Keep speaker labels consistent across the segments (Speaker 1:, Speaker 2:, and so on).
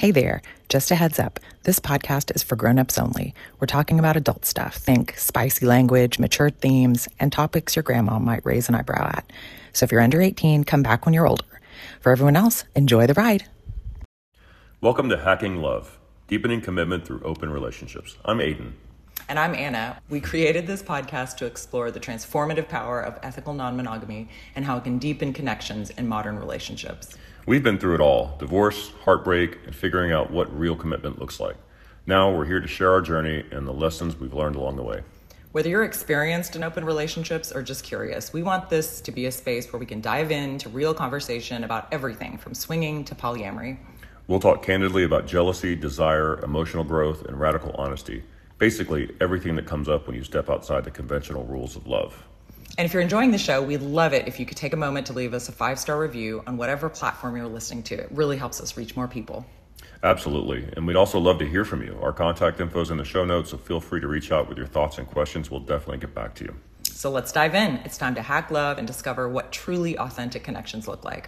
Speaker 1: Hey there, just a heads up, this podcast is for grown-ups only. We're talking about adult stuff. Think spicy language, mature themes, and topics your grandma might raise an eyebrow at. So if you're under 18, come back when you're older. For everyone else, enjoy the ride.
Speaker 2: Welcome to Hacking Love, deepening commitment through open relationships. I'm Aiden.
Speaker 1: And I'm Anna. We created this podcast to explore the transformative power of ethical non-monogamy and how it can deepen connections in modern relationships.
Speaker 2: We've been through it all, divorce, heartbreak, and figuring out what real commitment looks like. Now we're here to share our journey and the lessons we've learned along the way.
Speaker 1: Whether you're experienced in open relationships or just curious, we want this to be a space where we can dive into real conversation about everything from swinging to polyamory.
Speaker 2: We'll talk candidly about jealousy, desire, emotional growth, and radical honesty. Basically, everything that comes up when you step outside the conventional rules of love.
Speaker 1: And if you're enjoying the show, we'd love it if you could take a moment to leave us a 5-star review on whatever platform you're listening to. It really helps us reach more people.
Speaker 2: Absolutely. And we'd also love to hear from you. Our contact info is in the show notes, so feel free to reach out with your thoughts and questions. We'll definitely get back to you.
Speaker 1: So let's dive in. It's time to hack love and discover what truly authentic connections look like.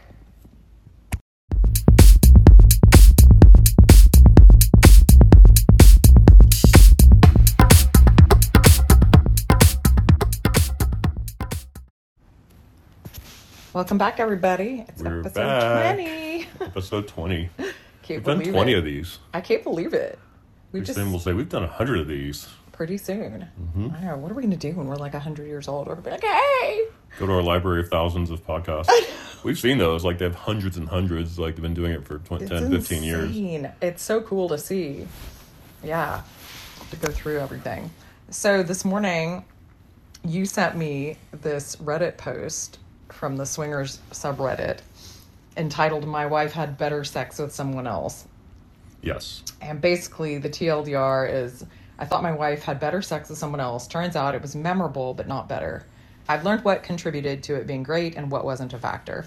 Speaker 1: Welcome back, everybody. It's
Speaker 2: We're
Speaker 1: episode
Speaker 2: back.
Speaker 1: 20.
Speaker 2: Episode 20.
Speaker 1: We've
Speaker 2: done 20 of these.
Speaker 1: I can't believe it.
Speaker 2: We'll say we've done 100 of these.
Speaker 1: Pretty soon. Mm-hmm. I know. What are we going to do when we're like 100 years old? We're going to be like, hey!
Speaker 2: Go to our library of thousands of podcasts. We've seen those. Like, they have hundreds and hundreds. Like, they've been doing it for 10, 15 years.
Speaker 1: It's so cool to see. Yeah. To go through everything. So this morning, you sent me this Reddit post from the Swingers subreddit entitled "My Wife Had Better Sex with Someone Else."
Speaker 2: Yes.
Speaker 1: And basically the TLDR is, I thought my wife had better sex with someone else. Turns out it was memorable, but not better. I've learned what contributed to it being great and what wasn't a factor.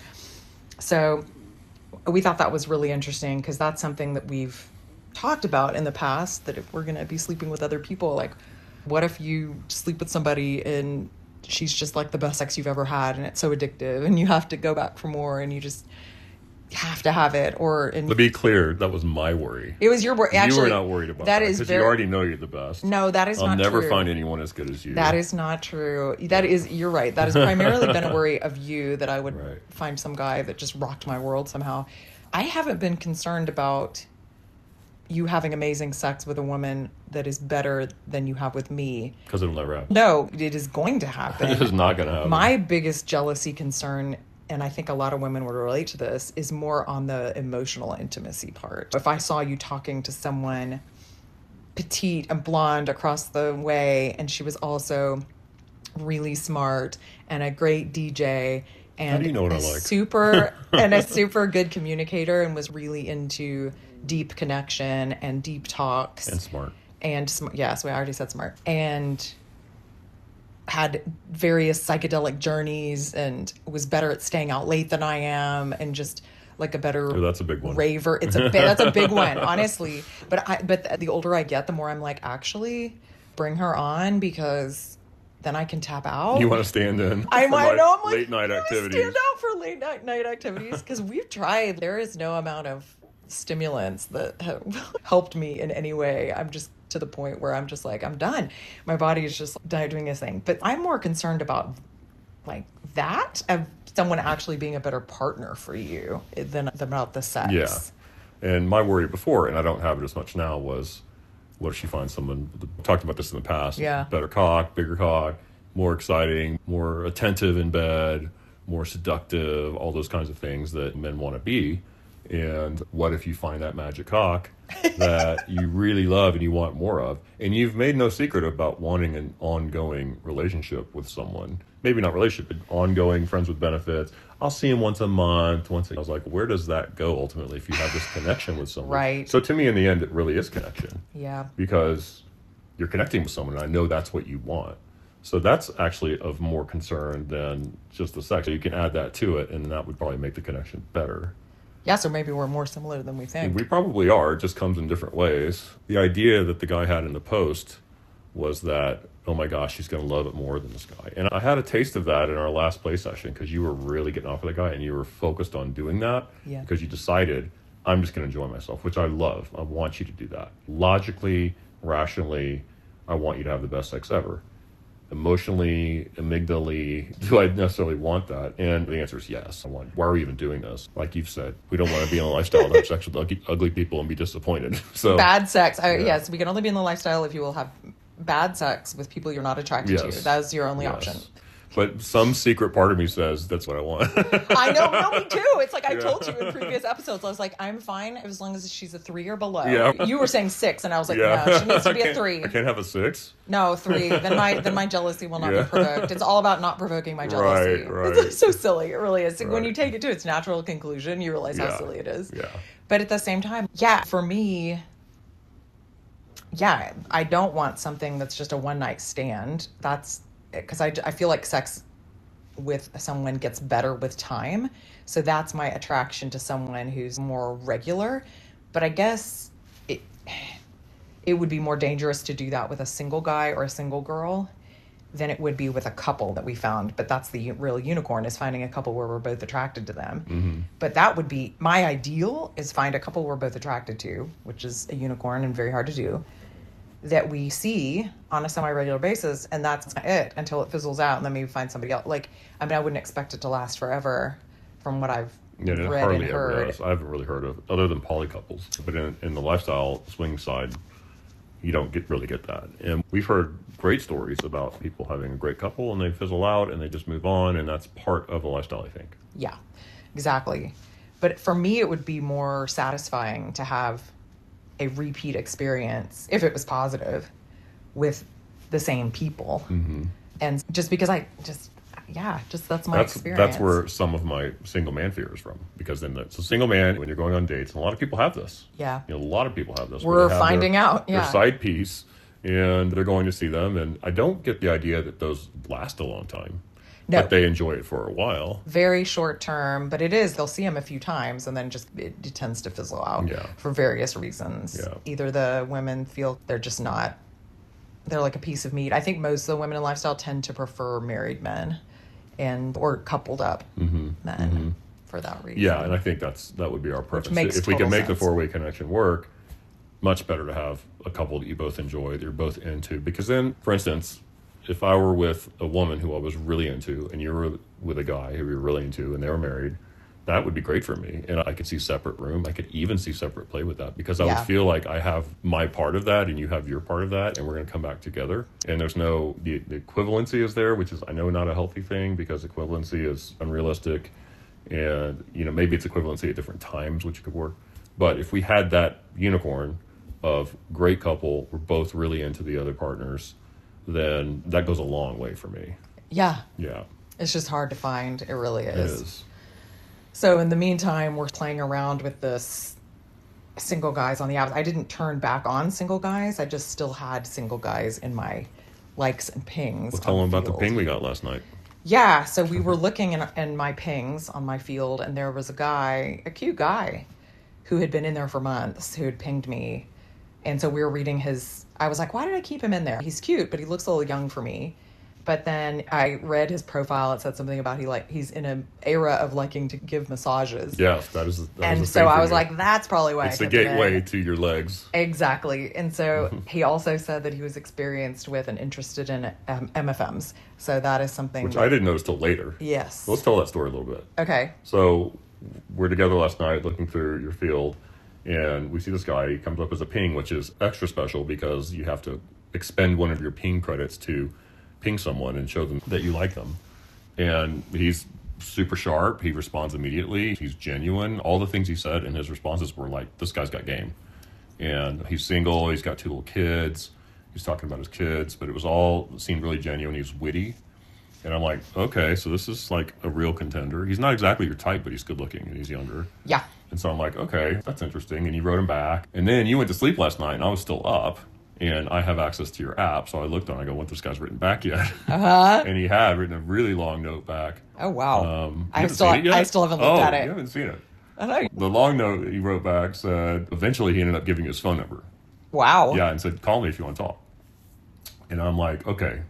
Speaker 1: So we thought that was really interesting because that's something that we've talked about in the past, that if we're going to be sleeping with other people, like what if you sleep with somebody and she's just like the best sex you've ever had and it's so addictive and you have to go back for more and you just have to have it. To
Speaker 2: be clear, that was my worry.
Speaker 1: It was your worry. Actually,
Speaker 2: you were not worried about that because you already know you're the best.
Speaker 1: No, that is not true.
Speaker 2: I'll never find anyone as good as you.
Speaker 1: That is not true. You're right. That has primarily been a worry of you, that I would find some guy that just rocked my world somehow. I haven't been concerned about you having amazing sex with a woman that is better than you have with me.
Speaker 2: Because it'll never happen.
Speaker 1: No, it is going to happen.
Speaker 2: It is not going to happen.
Speaker 1: My biggest jealousy concern, and I think a lot of women would relate to this, is more on the emotional intimacy part. If I saw you talking to someone petite and blonde across the way, and she was also really smart and a great DJ and
Speaker 2: how do you know what I like?
Speaker 1: A super good communicator and was really into deep connection and deep talks.
Speaker 2: And smart.
Speaker 1: Yes, we already said smart. And had various psychedelic journeys and was better at staying out late than I am and just like a better
Speaker 2: that's a big one.
Speaker 1: Raver. That's a big one, honestly. But the older I get, the more I'm like, actually bring her on, because then I can tap out.
Speaker 2: You want to stand in
Speaker 1: I'm like,
Speaker 2: late night activities.
Speaker 1: Stand out for late night activities because we've tried. There is no amount of stimulants that have helped me in any way. I'm just to the point where I'm just like, I'm done. My body is just doing this thing. But I'm more concerned about like that, of someone actually being a better partner for you than about the sex.
Speaker 2: Yeah. And my worry before, and I don't have it as much now, was what if she finds someone, we talked about this in the past, better cock, bigger cock, more exciting, more attentive in bed, more seductive, all those kinds of things that men want to be. And what if you find that magic cock that you really love and you want more of? And you've made no secret about wanting an ongoing relationship with someone. Maybe not relationship, but ongoing, friends with benefits. I'll see him once a month. I was like, where does that go ultimately if you have this connection with someone?
Speaker 1: Right.
Speaker 2: So to me, in the end, it really is connection.
Speaker 1: Yeah.
Speaker 2: Because you're connecting with someone, and I know that's what you want. So that's actually of more concern than just the sex. So you can add that to it, and that would probably make the connection better.
Speaker 1: Yeah, so maybe we're more similar than we think.
Speaker 2: We probably are. It just comes in different ways. The idea that the guy had in the post was that, oh my gosh, she's going to love it more than this guy. And I had a taste of that in our last play session because you were really getting off of the guy and you were focused on doing that because you decided I'm just going to enjoy myself, which I love. I want you to do that. Logically, rationally, I want you to have the best sex ever. Emotionally, amygdally, do I necessarily want that? And the answer is yes. Why are we even doing this? Like you've said, we don't want to be in a lifestyle to have sex with ugly people and be disappointed. So
Speaker 1: bad sex. Yes, we can only be in the lifestyle if you will have bad sex with people you're not attracted to. That is your only option.
Speaker 2: But some secret part of me says that's what I want.
Speaker 1: I know, no, me too. It's like I told you in previous episodes. I was like, I'm fine as long as she's a 3 or below. Yeah. You were saying 6, and I was like, no, she needs to be a 3.
Speaker 2: I can't have a 6?
Speaker 1: No, 3. Then my jealousy will not be provoked. It's all about not provoking my jealousy.
Speaker 2: Right.
Speaker 1: It's so silly. It really is. When you take it to its natural conclusion, you realize how silly it is.
Speaker 2: Yeah.
Speaker 1: But at the same time, for me, I don't want something that's just a one-night stand. That's because I feel like sex with someone gets better with time. So that's my attraction to someone who's more regular. But I guess it would be more dangerous to do that with a single guy or a single girl than it would be with a couple that we found. But that's the real unicorn, is finding a couple where we're both attracted to them. Mm-hmm. But that would be my ideal, is find a couple we're both attracted to, which is a unicorn and very hard to do, that we see on a semi-regular basis, and that's it until it fizzles out, and then maybe find somebody else. I wouldn't expect it to last forever from what I've read and heard.
Speaker 2: I haven't really heard of, other than poly couples. But in the lifestyle swing side, you don't really get that. And we've heard great stories about people having a great couple, and they fizzle out, and they just move on, and that's part of a lifestyle, I think.
Speaker 1: Yeah, exactly. But for me, it would be more satisfying to have a repeat experience, if it was positive, with the same people. Mm-hmm. And just because that's my experience.
Speaker 2: That's where some of my single man fear is from. Because then it's a single man, when you're going on dates, and a lot of people have this.
Speaker 1: Yeah.
Speaker 2: A lot of people have this.
Speaker 1: We're finding out.
Speaker 2: Their side piece, and they're going to see them. And I don't get the idea that those last a long time. No. But they enjoy it for a while.
Speaker 1: Very short term, but it is. They'll see him a few times, and then it tends to fizzle out for various reasons. Yeah. Either the women feel they're just not, they're like a piece of meat. I think most of the women in lifestyle tend to prefer married men or coupled up men for that reason.
Speaker 2: Yeah, and I think that would be our preference. If we can make the 4-way connection work, much better to have a couple that you both enjoy, that you're both into. Because then, for instance, if I were with a woman who I was really into, and you were with a guy who you were really into, and they were married, that would be great for me. And I could see separate room. I could even see separate play with that, because I would feel like I have my part of that and you have your part of that, and we're going to come back together. And there's no, the equivalency is there, which is, I know, not a healthy thing, because equivalency is unrealistic. And, maybe it's equivalency at different times, which could work. But if we had that unicorn of great couple, we're both really into the other partners, then that goes a long way for me.
Speaker 1: Yeah.
Speaker 2: Yeah.
Speaker 1: It's just hard to find. It really is.
Speaker 2: It is.
Speaker 1: So in the meantime, we're playing around with this single guys on the apps. I didn't turn back on single guys. I just still had single guys in my likes and pings.
Speaker 2: Well, tell them about the ping we got last night.
Speaker 1: Yeah. So we were looking in my pings on my field, and there was a cute guy who had been in there for months, who had pinged me. And so we were reading I was like, why did I keep him in there? He's cute, but he looks a little young for me. But then I read his profile. It said something about he's in an era of liking to give massages.
Speaker 2: Yes, that is.
Speaker 1: And so I was like, that's probably why
Speaker 2: it's the gateway to your legs.
Speaker 1: Exactly. And so he also said that he was experienced with and interested in MFMs. So that is something
Speaker 2: which I didn't notice till later.
Speaker 1: Yes.
Speaker 2: Let's tell that story a little bit.
Speaker 1: Okay.
Speaker 2: So we're together last night looking through your field. And we see this guy. He comes up as a ping, which is extra special because you have to expend one of your ping credits to ping someone and show them that you like them. And he's super sharp. He responds immediately. He's genuine. All the things he said in his responses were like, this guy's got game. And he's single. He's got 2 little kids. He's talking about his kids. But it seemed really genuine. He's witty. And I'm like, okay, so this is like a real contender. He's not exactly your type, but he's good looking and he's younger.
Speaker 1: Yeah.
Speaker 2: And so I'm like, okay, that's interesting. And you wrote him back. And then you went to sleep last night, and I was still up. And I have access to your app. So I looked on it. I go, what, this guy's written back yet? Uh-huh. And he had written a really long note back.
Speaker 1: Oh, wow. I still haven't looked at it.
Speaker 2: You haven't seen it.
Speaker 1: I know.
Speaker 2: The long note that he wrote back said, eventually he ended up giving his phone number.
Speaker 1: Wow.
Speaker 2: Yeah, and said, call me if you want to talk. And I'm like, okay,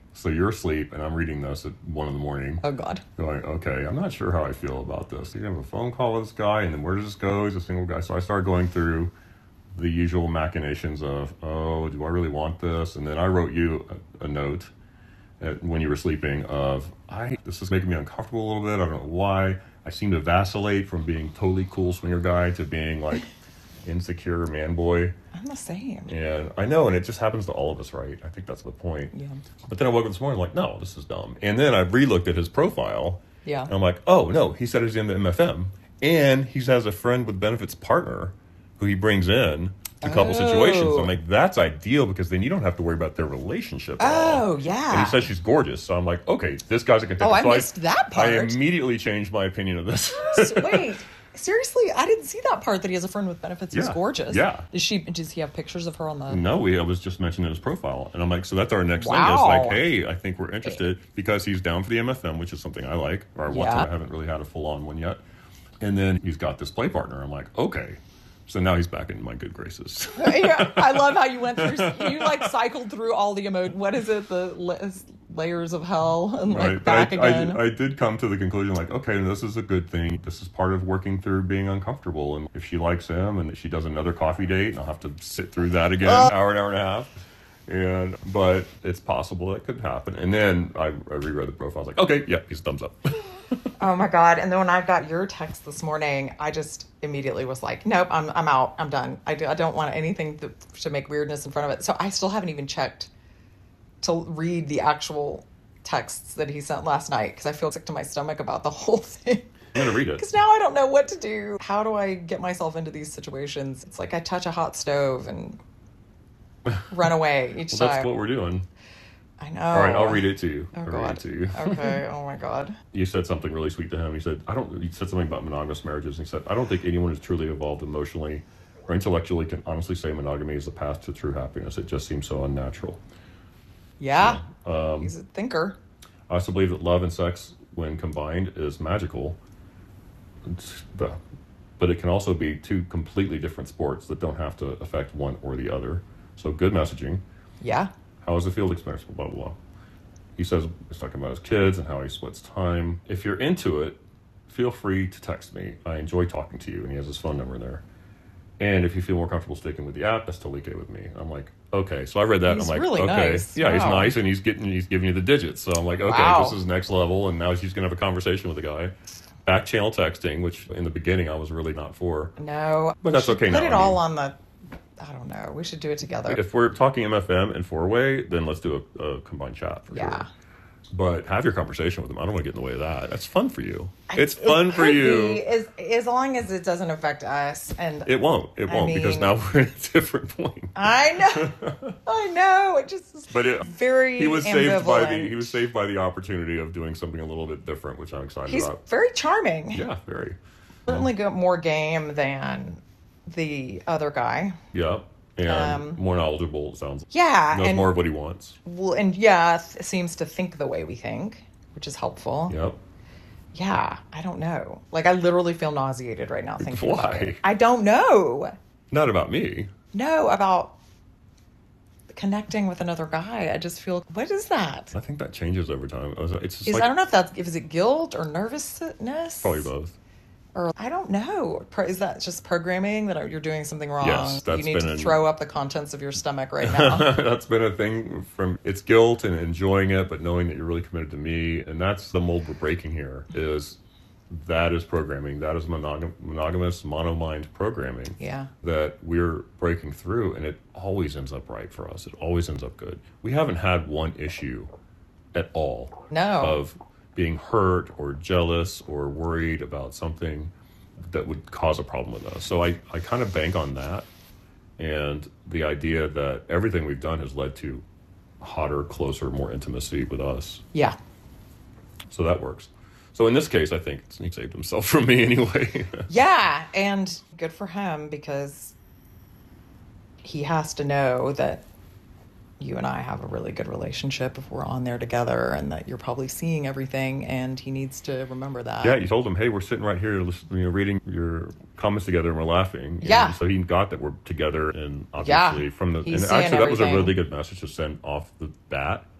Speaker 2: So you're asleep, and I'm reading this at 1 a.m.
Speaker 1: Oh, God.
Speaker 2: Going, okay, I'm not sure how I feel about this. You have a phone call with this guy, and then where does this go? He's a single guy. So I started going through the usual machinations of, oh, do I really want this? And then I wrote you a note when you were sleeping of, this is making me uncomfortable a little bit. I don't know why. I seem to vacillate from being totally cool swinger guy to being like insecure man boy.
Speaker 1: I'm the same.
Speaker 2: And I know, and it just happens to all of us, right? I think that's the point.
Speaker 1: Yeah.
Speaker 2: But then I woke up this morning like, no, this is dumb. And then I re-looked at his profile.
Speaker 1: Yeah.
Speaker 2: And I'm like, oh, no, he said he's in the MFM. And he has a friend with benefits partner who he brings in to couple situations. I'm like, that's ideal because then you don't have to worry about their relationship at all.
Speaker 1: Oh, yeah.
Speaker 2: And he says she's gorgeous. So I'm like, okay, this guy's a contender.
Speaker 1: I missed that part.
Speaker 2: I immediately changed my opinion of this.
Speaker 1: Wait. Seriously, I didn't see that part that he has a friend with benefits who's gorgeous.
Speaker 2: Yeah.
Speaker 1: Does he have pictures of her on the...
Speaker 2: No, I was just mentioning his profile. And I'm like, so that's our next thing.
Speaker 1: Wow.
Speaker 2: It's like, hey, I think we're interested because he's down for the MFM, which is something I like. Or I want to. I haven't really had a full-on one yet. And then he's got this play partner. I'm like, okay. So now he's back in my good graces.
Speaker 1: Yeah, I love how you went through... You, like, cycled through all the what is it? The layers of hell and, like,
Speaker 2: right.
Speaker 1: back again.
Speaker 2: I did come to the conclusion, like, okay, this is a good thing. This is part of working through being uncomfortable. And if she likes him and she does another coffee date, I'll have to sit through that again, hour and a half. But it's possible that could happen. And then I reread the profile. I was like, okay, yeah, he's a thumbs up.
Speaker 1: Oh my God. And then when I got your text this morning, I just immediately was like, nope, I'm out. I'm done. I don't want anything to make weirdness in front of it. So I still haven't even checked to read the actual texts that he sent last night because I feel sick to my stomach about the whole thing.
Speaker 2: I'm going to read it.
Speaker 1: Because now I don't know what to do. How do I get myself into these situations? It's like I touch a hot stove and run away each time.
Speaker 2: That's what we're doing.
Speaker 1: I know.
Speaker 2: All right, I'll read it to you.
Speaker 1: Oh,
Speaker 2: I'll
Speaker 1: God.
Speaker 2: read it to you.
Speaker 1: Okay. Oh, my God.
Speaker 2: You said something really sweet to him. He said, you said something about monogamous marriages. And he said, I don't think anyone who's truly evolved emotionally or intellectually can honestly say monogamy is the path to true happiness. It just seems so unnatural.
Speaker 1: Yeah. He's a thinker.
Speaker 2: I also believe that love and sex, when combined, is magical. But it can also be two completely different sports that don't have to affect one or the other. So good messaging.
Speaker 1: Yeah.
Speaker 2: How was the field experience? Blah, blah, blah. He says he's talking about his kids and how he splits time. If you're into it, feel free to text me. I enjoy talking to you. And he has his phone number there. And if you feel more comfortable sticking with the app, that's totally okay with me. I'm like, okay. So I read that.
Speaker 1: He's
Speaker 2: and I'm like,
Speaker 1: really
Speaker 2: okay.
Speaker 1: nice.
Speaker 2: Yeah,
Speaker 1: Wow.
Speaker 2: he's nice. And he's giving you the digits. So I'm like, okay,
Speaker 1: Wow.
Speaker 2: This is next level. And now she's going to have a conversation with the guy. Back channel texting, which in the beginning I was really not for.
Speaker 1: No.
Speaker 2: But that's okay now.
Speaker 1: Put it all on the... I don't know. We should do it together.
Speaker 2: If we're talking MFM and four-way, then let's do a combined chat for sure. But have your conversation with them. I don't want to get in the way of that. That's fun for you. It's fun for you.
Speaker 1: As long as it doesn't affect us. And
Speaker 2: it won't. It won't because now we're at a different point.
Speaker 1: I know. It just is very
Speaker 2: he was
Speaker 1: ambivalent.
Speaker 2: He was saved by the opportunity of doing something a little bit different, which I'm excited about.
Speaker 1: He's very charming.
Speaker 2: Yeah, very.
Speaker 1: Certainly got more game than the other guy.
Speaker 2: Yeah. And more knowledgeable, it sounds like.
Speaker 1: Yeah.
Speaker 2: Knows more of what he wants.
Speaker 1: Well, and seems to think the way we think, which is helpful.
Speaker 2: Yep.
Speaker 1: Yeah, I don't know. Like, I literally feel nauseated right now thinking about it.
Speaker 2: Why?
Speaker 1: I don't know.
Speaker 2: Not about me.
Speaker 1: No, about connecting with another guy. I just feel, what is that?
Speaker 2: I think that changes over time. It's just
Speaker 1: I don't know if is it guilt or nervousness?
Speaker 2: Probably both.
Speaker 1: Or I don't know. Is that just programming that you're doing something wrong?
Speaker 2: Yes, that's
Speaker 1: you need to throw up the contents of your stomach right now.
Speaker 2: That's been a thing it's guilt and enjoying it, but knowing that you're really committed to me. And that's the mold we're breaking here that is programming. That is monogamous, mono-mind programming.
Speaker 1: Yeah.
Speaker 2: That we're breaking through, and it always ends up right for us. It always ends up good. We haven't had one issue at all.
Speaker 1: No.
Speaker 2: Of being hurt or jealous or worried about something that would cause a problem with us. So I kind of bank on that and the idea that everything we've done has led to hotter, closer, more intimacy with us.
Speaker 1: Yeah.
Speaker 2: So that works. So in this case, I think he saved himself from me anyway.
Speaker 1: Yeah, and good for him because he has to know that you and I have a really good relationship if we're on there together and that you're probably seeing everything, and he needs to remember that.
Speaker 2: Yeah, you told him, hey, we're sitting right here reading your comments together and we're laughing.
Speaker 1: Yeah.
Speaker 2: And so he got that we're together, and obviously from the... And actually that was a really good message to send off the bat.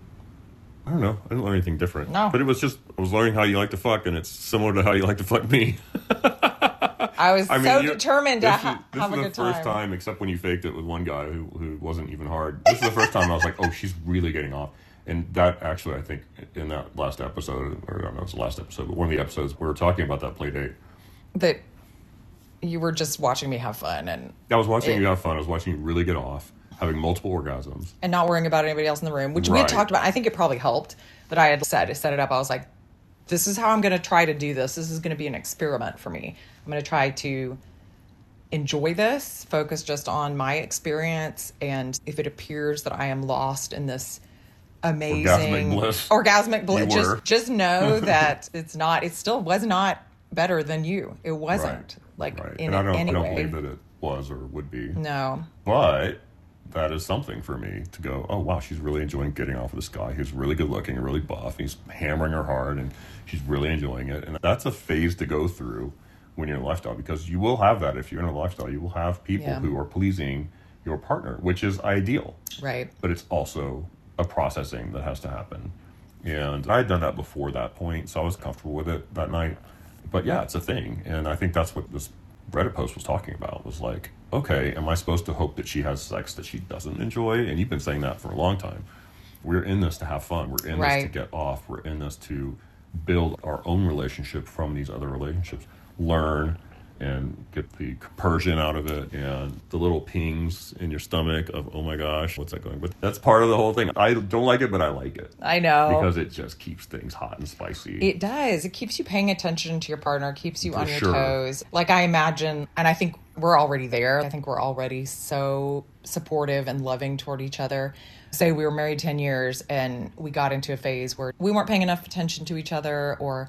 Speaker 2: I don't know. I didn't learn anything different.
Speaker 1: No.
Speaker 2: But it was just, I was learning how you like to fuck, and it's similar to how you like to fuck me.
Speaker 1: I was determined to have a good time.
Speaker 2: This is the first time, except when you faked it with one guy who wasn't even hard. This is the first time I was like, oh, she's really getting off. And that actually, I think, in that last episode, or I don't know if it's the last episode, but one of the episodes, we were talking about that play date.
Speaker 1: That you were just watching me have fun. And
Speaker 2: I was watching you have fun. I was watching you really get off, having multiple orgasms.
Speaker 1: And not worrying about anybody else in the room, which we had talked about. I think it probably helped that I had set it up. I was like, this is how I'm going to try to do this. This is going to be an experiment for me. I'm going to try to enjoy this, focus just on my experience. And if it appears that I am lost in this amazing orgasmic bliss, just know that it still was not better than you. It wasn't in any way. I don't believe that it was or would be. No. But that is something for me to go, oh, wow, she's really enjoying getting off of this guy who's really good looking and really buff. He's hammering her hard and she's really enjoying it. And that's a phase to go through when you're in a lifestyle, because you will have that. If you're in a lifestyle, you will have people who are pleasing your partner, which is ideal. Right. But it's also a processing that has to happen. And I had done that before that point, so I was comfortable with it that night. But yeah, it's a thing. And I think that's what this Reddit post was talking about, was like, okay, am I supposed to hope that she has sex that she doesn't enjoy? And you've been saying that for a long time. We're in this to have fun. We're in this to get off. We're in this to build our own relationship from these other relationships. Learn and get the compersion out of it and the little pings in your stomach of, oh my gosh, what's that going? But that's part of the whole thing. I don't like it, but I like it. I know. Because it just keeps things hot and spicy. It does. It keeps you paying attention to your partner, keeps you on your toes. Like I imagine, and I think we're already there. I think we're already so supportive and loving toward each other. Say we were married 10 years and we got into a phase where we weren't paying enough attention to each other, or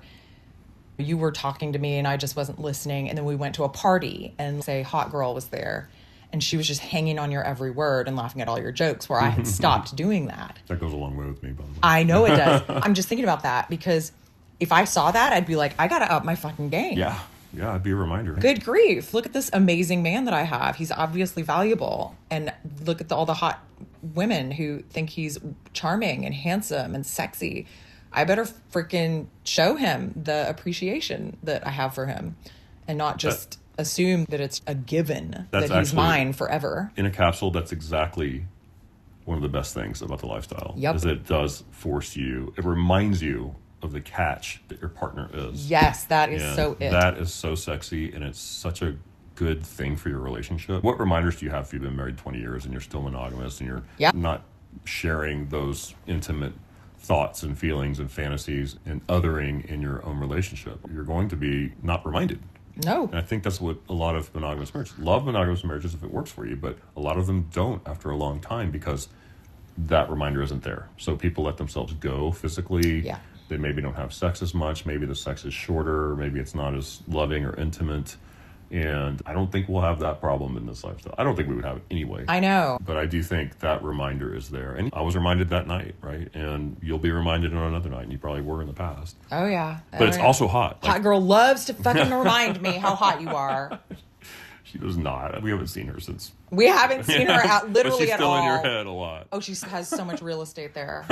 Speaker 1: you were talking to me and I just wasn't listening. And then we went to a party and say hot girl was there and she was just hanging on your every word and laughing at all your jokes, where I had stopped doing that. That goes a long way with me, by the way. I know it does. I'm just thinking about that, because if I saw that, I'd be like, I got to up my fucking game. Yeah. Yeah, it'd be a reminder. Good grief. Look at this amazing man that I have. He's obviously valuable. And look at all the hot women who think he's charming and handsome and sexy. I better freaking show him the appreciation that I have for him, and not just assume that it's a given that he's mine forever. In a capsule, that's exactly one of the best things about the lifestyle. Yep. Is that it does force you, it reminds you of the catch that your partner is. Yes, that is so it. That is so sexy, and it's such a good thing for your relationship. What reminders do you have if you've been married 20 years and you're still monogamous and you're not sharing those intimate thoughts and feelings and fantasies and othering in your own relationship? You're going to be not reminded. No. And I think that's what a lot of monogamous marriages, love monogamous marriages if it works for you, but a lot of them don't after a long time, because that reminder isn't there. So people let themselves go physically. Yeah. They maybe don't have sex as much. Maybe the sex is shorter. Maybe it's not as loving or intimate. And I don't think we'll have that problem in this lifestyle. I don't think we would have it anyway. I know. But I do think that reminder is there. And I was reminded that night, right? And you'll be reminded on another night, and you probably were in the past. Oh, yeah. But it's also hot. Hot girl loves to fucking remind me how hot you are. She does not. We haven't seen her since. We haven't seen her out literally at all. But she's still in your head a lot. Oh, she has so much real estate there.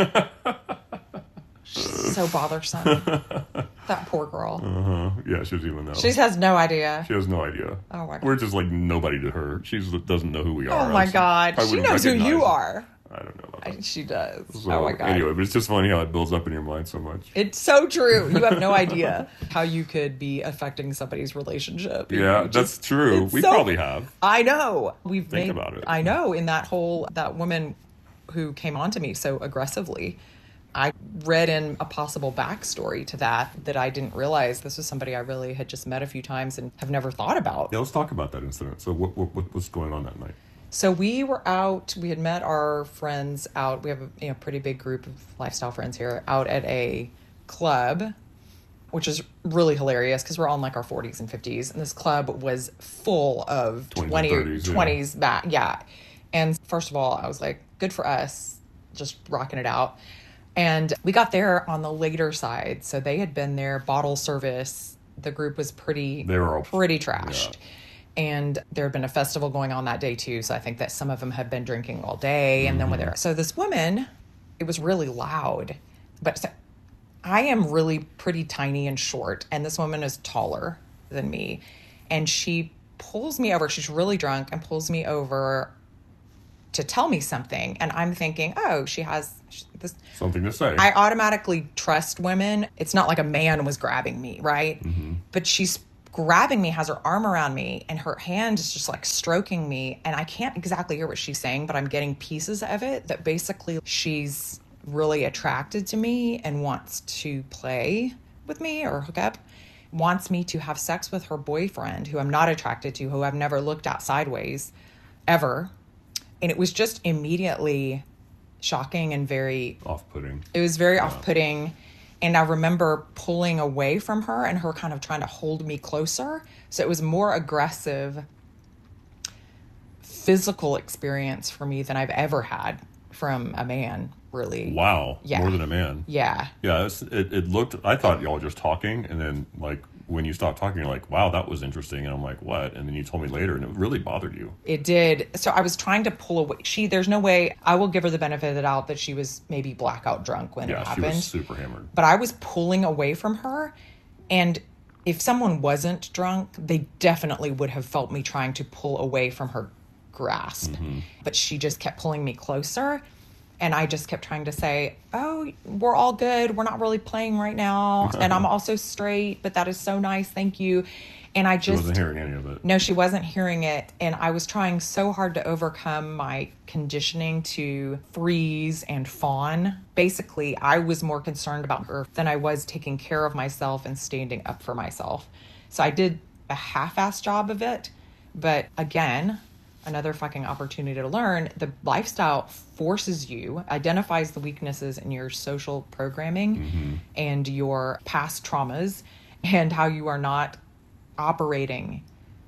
Speaker 1: She's so bothersome. That poor girl. Uh-huh. Yeah, she doesn't even know. She has no idea. She has no idea. Oh, my God. We're just like nobody to her. She doesn't know who we are. Oh, my God. She knows who you are. I don't know about that. She does. So, oh, my God. Anyway, but it's just funny how it builds up in your mind so much. It's so true. You have no idea how you could be affecting somebody's relationship. Yeah, that's true. We probably have. I know. Think about it. I know. In that woman who came on to me so aggressively, I read in a possible backstory to that I didn't realize this was somebody I really had just met a few times and have never thought about. Yeah, let's talk about that incident. So what was going on that night? So we were out, we had met our friends out. We have a pretty big group of lifestyle friends here, out at a club, which is really hilarious because we're all in like our 40s and 50s. And this club was full of 20s back. Yeah. And first of all, I was like, good for us, just rocking it out. And we got there on the later side. So they had been there, bottle service. The group was pretty trashed. Yeah. And there had been a festival going on that day too. So I think that some of them had been drinking all day and then were there. So this woman, it was really loud. But so, I am really pretty tiny and short, and this woman is taller than me. And she pulls me over. She's really drunk and pulls me over to tell me something. And I'm thinking, oh, she has this
Speaker 2: something to say.
Speaker 1: I automatically trust women. It's not like a man was grabbing me, right?
Speaker 2: Mm-hmm.
Speaker 1: But she's grabbing me, has her arm around me, and her hand is just like stroking me. And I can't exactly hear what she's saying, but I'm getting pieces of it that basically she's really attracted to me and wants to play with me or hook up, wants me to have sex with her boyfriend, who I'm not attracted to, who I've never looked at sideways ever. And it was just immediately shocking and very
Speaker 2: off-putting.
Speaker 1: It was very off-putting. And I remember pulling away from her and her kind of trying to hold me closer. So it was more aggressive physical experience for me than I've ever had from a man, really.
Speaker 2: Wow.
Speaker 1: Yeah.
Speaker 2: More than a man.
Speaker 1: Yeah.
Speaker 2: Yeah. It looked, I thought y'all were just talking. And then, like, when you stopped talking, you're like, wow, that was interesting. And I'm like, what? And then you told me later, and it really bothered you.
Speaker 1: It did. So I was trying to pull away. There's no way, I will give her the benefit of the doubt that she was maybe blackout drunk when it happened.
Speaker 2: Yeah, she was super hammered.
Speaker 1: But I was pulling away from her. And if someone wasn't drunk, they definitely would have felt me trying to pull away from her grasp.
Speaker 2: Mm-hmm.
Speaker 1: But she just kept pulling me closer. And I just kept trying to say, oh, we're all good. We're not really playing right now. And I'm also straight, but that is so nice. Thank you. And I just...
Speaker 2: She wasn't hearing any of it.
Speaker 1: No, she wasn't hearing it. And I was trying so hard to overcome my conditioning to freeze and fawn. Basically, I was more concerned about her than I was taking care of myself and standing up for myself. So I did a half-assed job of it. But again, another fucking opportunity to learn. The lifestyle forces you, identifies the weaknesses in your social programming and your past traumas and how you are not operating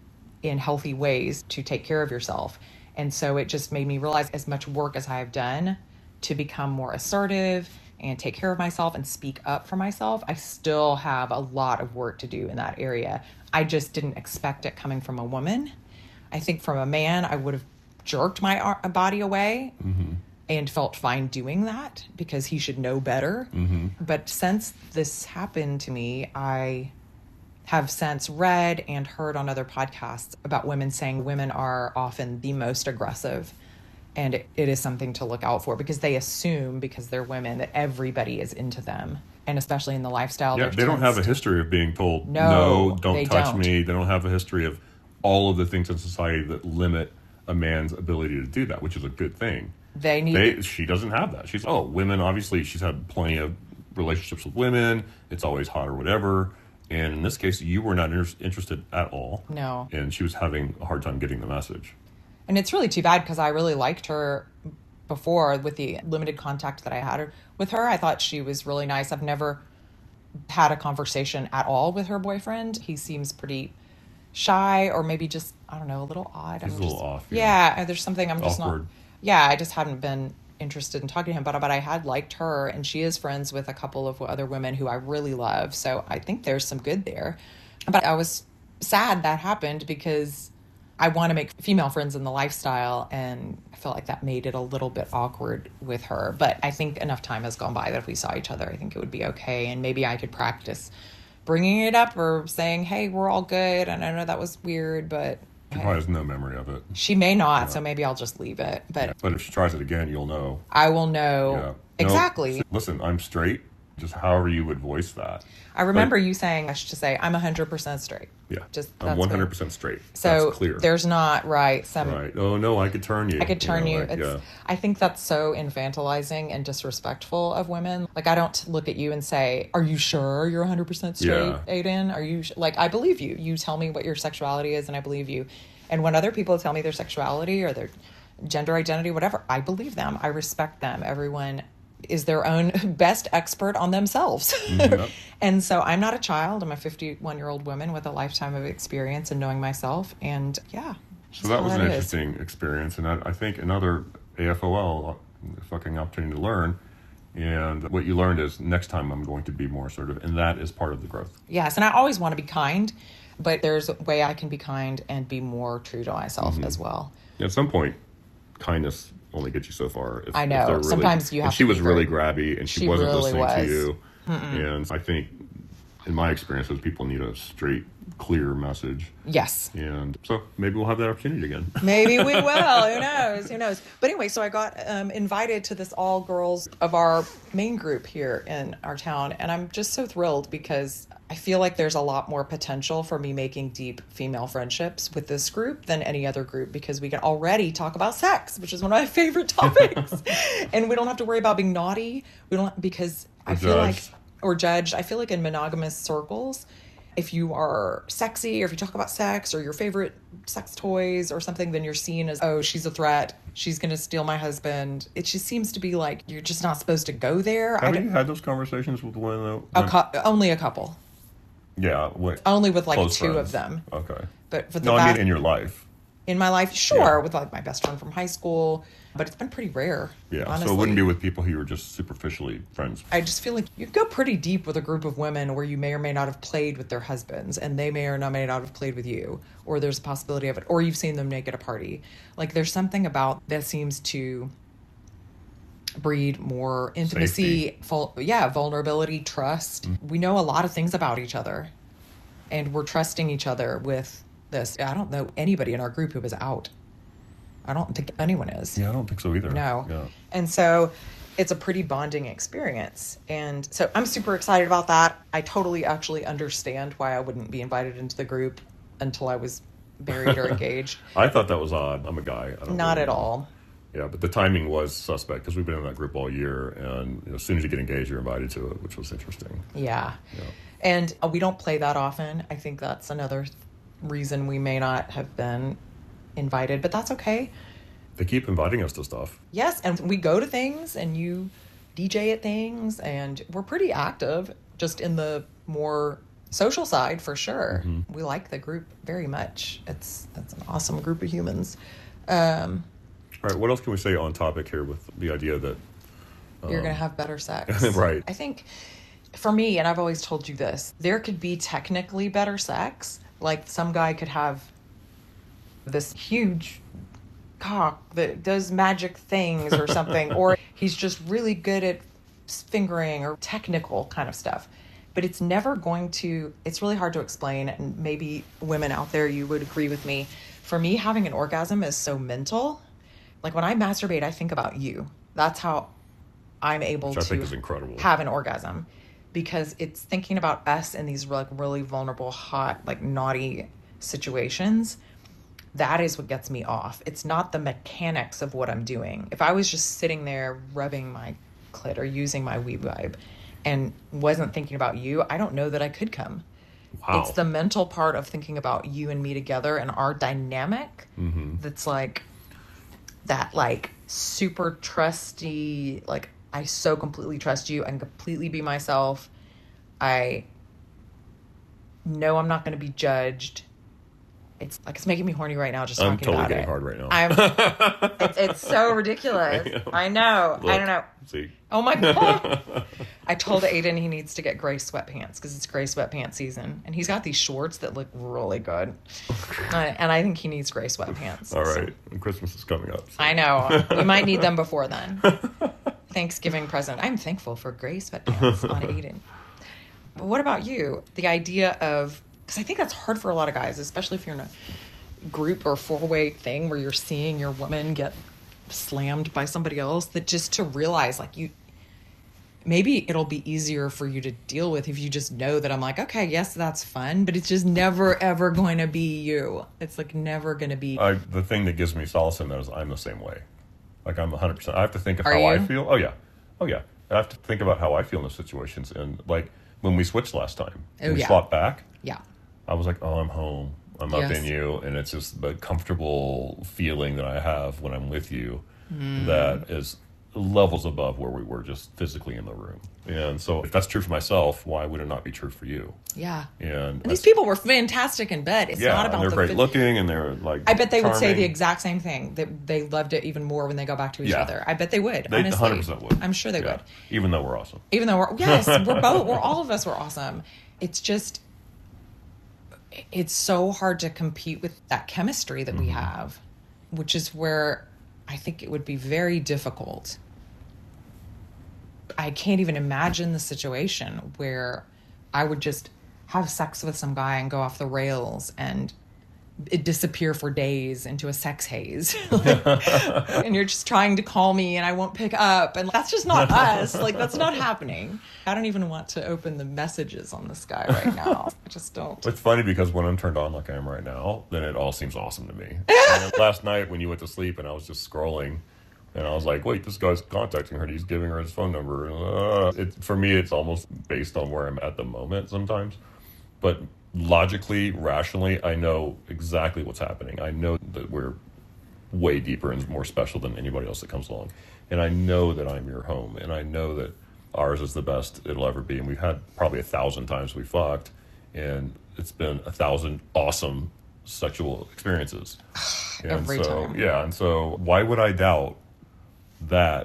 Speaker 1: in healthy ways to take care of yourself. And so it just made me realize, as much work as I have done to become more assertive and take care of myself and speak up for myself, I still have a lot of work to do in that area. I just didn't expect it coming from a woman. I think from a man, I would have jerked my body away and felt fine doing that because he should know better. But since this happened to me, I have since read and heard on other podcasts about women saying women are often the most aggressive. And it is something to look out for because they assume, because they're women, that everybody is into them. And especially in the lifestyle.
Speaker 2: Yeah, they don't have a history of being told,
Speaker 1: no,
Speaker 2: don't touch me. They don't have a history of all of the things in society that limit a man's ability to do that, which is a good thing. She doesn't have that. Women, obviously, she's had plenty of relationships with women. It's always hot or whatever. And in this case, you were not interested at all.
Speaker 1: No.
Speaker 2: And she was having a hard time getting the message.
Speaker 1: And it's really too bad because I really liked her before with the limited contact that I had with her. I thought she was really nice. I've never had a conversation at all with her boyfriend. He seems pretty shy or maybe just, I don't know, a little odd.
Speaker 2: He's a little off.
Speaker 1: Yeah, there's something I'm just
Speaker 2: awkward.
Speaker 1: Not... Yeah, I just haven't been interested in talking to him, but I had liked her, and she is friends with a couple of other women who I really love, so I think there's some good there. But I was sad that happened because I want to make female friends in the lifestyle, and I felt like that made it a little bit awkward with her. But I think enough time has gone by that if we saw each other, I think it would be okay, and maybe I could practice bringing it up or saying, hey, we're all good, and I know that was weird, but...
Speaker 2: She probably has no memory of it.
Speaker 1: She may not, so maybe I'll just leave it. But
Speaker 2: if she tries it again, you'll know.
Speaker 1: I will know.
Speaker 2: Yeah.
Speaker 1: Exactly.
Speaker 2: No, listen, I'm straight. Just however you would voice that.
Speaker 1: I remember you saying, I should just say, I'm 100% straight.
Speaker 2: Yeah.
Speaker 1: Just
Speaker 2: I'm 100% straight.
Speaker 1: So
Speaker 2: that's clear.
Speaker 1: There's not, right.
Speaker 2: Right. Oh, no, I could turn you.
Speaker 1: I could turn you. I think that's so infantilizing and disrespectful of women. Like, I don't look at you and say, are you sure you're 100% straight, Aiden? Are you, like, I believe you. You tell me what your sexuality is and I believe you. And when other people tell me their sexuality or their gender identity, whatever, I believe them. I respect them. Everyone is their own best expert on themselves. Mm-hmm. And so I'm not a child. I'm a 51-year-old woman with a lifetime of experience and knowing myself. And yeah.
Speaker 2: So that was an interesting experience. And I think another AFOL, fucking opportunity to learn. And what you learned is next time I'm going to be more assertive. And that is part of the growth.
Speaker 1: Yes. And I always want to be kind, but there's a way I can be kind and be more true to myself as well.
Speaker 2: At some point, kindness only get you so far.
Speaker 1: I know. Really, sometimes you have.
Speaker 2: And she was really grabby, and she wasn't really listening to you. And I think, in my experiences, people need a straight, clear message.
Speaker 1: Yes.
Speaker 2: And so maybe we'll have that opportunity again.
Speaker 1: Maybe we will. Who knows? Who knows? But anyway, so I got invited to this all girls of our main group here in our town. And I'm just so thrilled because I feel like there's a lot more potential for me making deep female friendships with this group than any other group, because we can already talk about sex, which is one of my favorite topics. And we don't have to worry about being naughty. We don't, because I feel like, or judged. I feel like in monogamous circles, if you are sexy or if you talk about sex or your favorite sex toys or something, then you're seen as, oh, she's a threat. She's going to steal my husband. It just seems to be like you're just not supposed to go there.
Speaker 2: Have you had those conversations with women,
Speaker 1: though? Only a couple.
Speaker 2: Yeah.
Speaker 1: Only with like two
Speaker 2: friends.
Speaker 1: Of them.
Speaker 2: Okay.
Speaker 1: But for the
Speaker 2: no, I mean in your life.
Speaker 1: In my life, sure. Yeah. With like my best friend from high school. But it's been pretty rare.
Speaker 2: Yeah,
Speaker 1: honestly.
Speaker 2: So it wouldn't be with people who you were just superficially friends with.
Speaker 1: I just feel like you go pretty deep with a group of women where you may or may not have played with their husbands, and they may or may not have played with you, or there's a possibility of it, or you've seen them naked at a party. Like there's something about that seems to breed more intimacy, vulnerability, trust. Mm-hmm. We know a lot of things about each other, and we're trusting each other with this. I don't know anybody in our group who was out. I don't think anyone is.
Speaker 2: Yeah, I don't think so either.
Speaker 1: No.
Speaker 2: Yeah.
Speaker 1: And so it's a pretty bonding experience. And so I'm super excited about that. I totally actually understand why I wouldn't be invited into the group until I was married or engaged.
Speaker 2: I thought that was odd. I'm a guy.
Speaker 1: Not at all.
Speaker 2: Yeah, but the timing was suspect because we've been in that group all year. And as soon as you get engaged, you're invited to it, which was interesting.
Speaker 1: Yeah. And we don't play that often. I think that's another reason we may not have been invited, but that's okay.
Speaker 2: They keep inviting us to stuff.
Speaker 1: Yes, and we go to things, and you DJ at things, and we're pretty active just in the more social side for sure. Mm-hmm. We like the group very much. It's an awesome group of humans. All
Speaker 2: right, what else can we say on topic here with the idea that
Speaker 1: you're going to have better sex?
Speaker 2: Right.
Speaker 1: I think for me, and I've always told you this, there could be technically better sex. Like some guy could have this huge cock that does magic things or something, or he's just really good at fingering or technical kind of stuff. But it's never going to, it's really hard to explain, and maybe women out there, you would agree with me. For me, having an orgasm is so mental. Like when I masturbate, I think about you. That's how I'm able
Speaker 2: to think is incredible.
Speaker 1: Have an orgasm, because it's thinking about us in these like really vulnerable, hot, like naughty situations. That is what gets me off. It's not the mechanics of what I'm doing. If I was just sitting there rubbing my clit or using my wee vibe and wasn't thinking about you, I don't know that I could come. Wow. It's the mental part of thinking about you and me together and our dynamic that's like that, like super trusty, like I so completely trust you and completely be myself. I know I'm not going to be judged. It's like it's making me horny right now just talking about it.
Speaker 2: I'm totally getting hard right
Speaker 1: now. It's so ridiculous. I know.
Speaker 2: Look,
Speaker 1: I don't know.
Speaker 2: See?
Speaker 1: Oh my God. I told Aiden he needs to get gray sweatpants because it's gray sweatpants season. And he's got these shorts that look really good. And I think he needs gray sweatpants.
Speaker 2: All right. And Christmas is coming up. So.
Speaker 1: I know. We might need them before then. Thanksgiving present. I'm thankful for gray sweatpants on Aiden. But what about you? The idea of... Because I think that's hard for a lot of guys, especially if you're in a group or four-way thing where you're seeing your woman get slammed by somebody else, that just to realize, like, maybe it'll be easier for you to deal with if you just know that I'm like, okay, yes, that's fun, but it's just never, ever going to be you. It's, like, never going to be...
Speaker 2: the thing that gives me solace in that is I'm the same way. Like, I'm 100%. I have to think of how I feel. Oh, yeah. I have to think about how I feel in those situations. And, like, when we switched last time, we swapped back.
Speaker 1: Yeah.
Speaker 2: I was like, oh, I'm home. I'm up in you. And it's just the comfortable feeling that I have when I'm with you that is levels above where we were just physically in the room. And so if that's true for myself, why would it not be true for you?
Speaker 1: Yeah.
Speaker 2: And
Speaker 1: these people were fantastic in bed. It's not about
Speaker 2: they're great looking and they're like
Speaker 1: I bet they
Speaker 2: charming.
Speaker 1: would say the exact same thing, that they loved it even more when they go back to each other. I bet they would.
Speaker 2: They
Speaker 1: honestly.
Speaker 2: 100% would.
Speaker 1: I'm sure they would.
Speaker 2: Even though we're awesome.
Speaker 1: We're all of us were awesome. It's just, it's so hard to compete with that chemistry that we have, which is where I think it would be very difficult. I can't even imagine the situation where I would just have sex with some guy and go off the rails and it disappear for days into a sex haze. And you're just trying to call me and I won't pick up. And that's just not us. Like, that's not happening. I don't even want to open the messages on this guy right now. I just don't.
Speaker 2: It's funny because when I'm turned on like I am right now, then it all seems awesome to me. And last night when you went to sleep and I was just scrolling and I was like, wait, this guy's contacting her and he's giving her his phone number. For me, it's almost based on where I'm at the moment sometimes. But logically, rationally, I know exactly what's happening. I know that we're way deeper and more special than anybody else that comes along. And I know that I'm your home. And I know that ours is the best it'll ever be. And we've had probably 1,000 times we fucked. And it's been 1,000 awesome sexual experiences.
Speaker 1: Every time.
Speaker 2: Yeah. And so why would I doubt that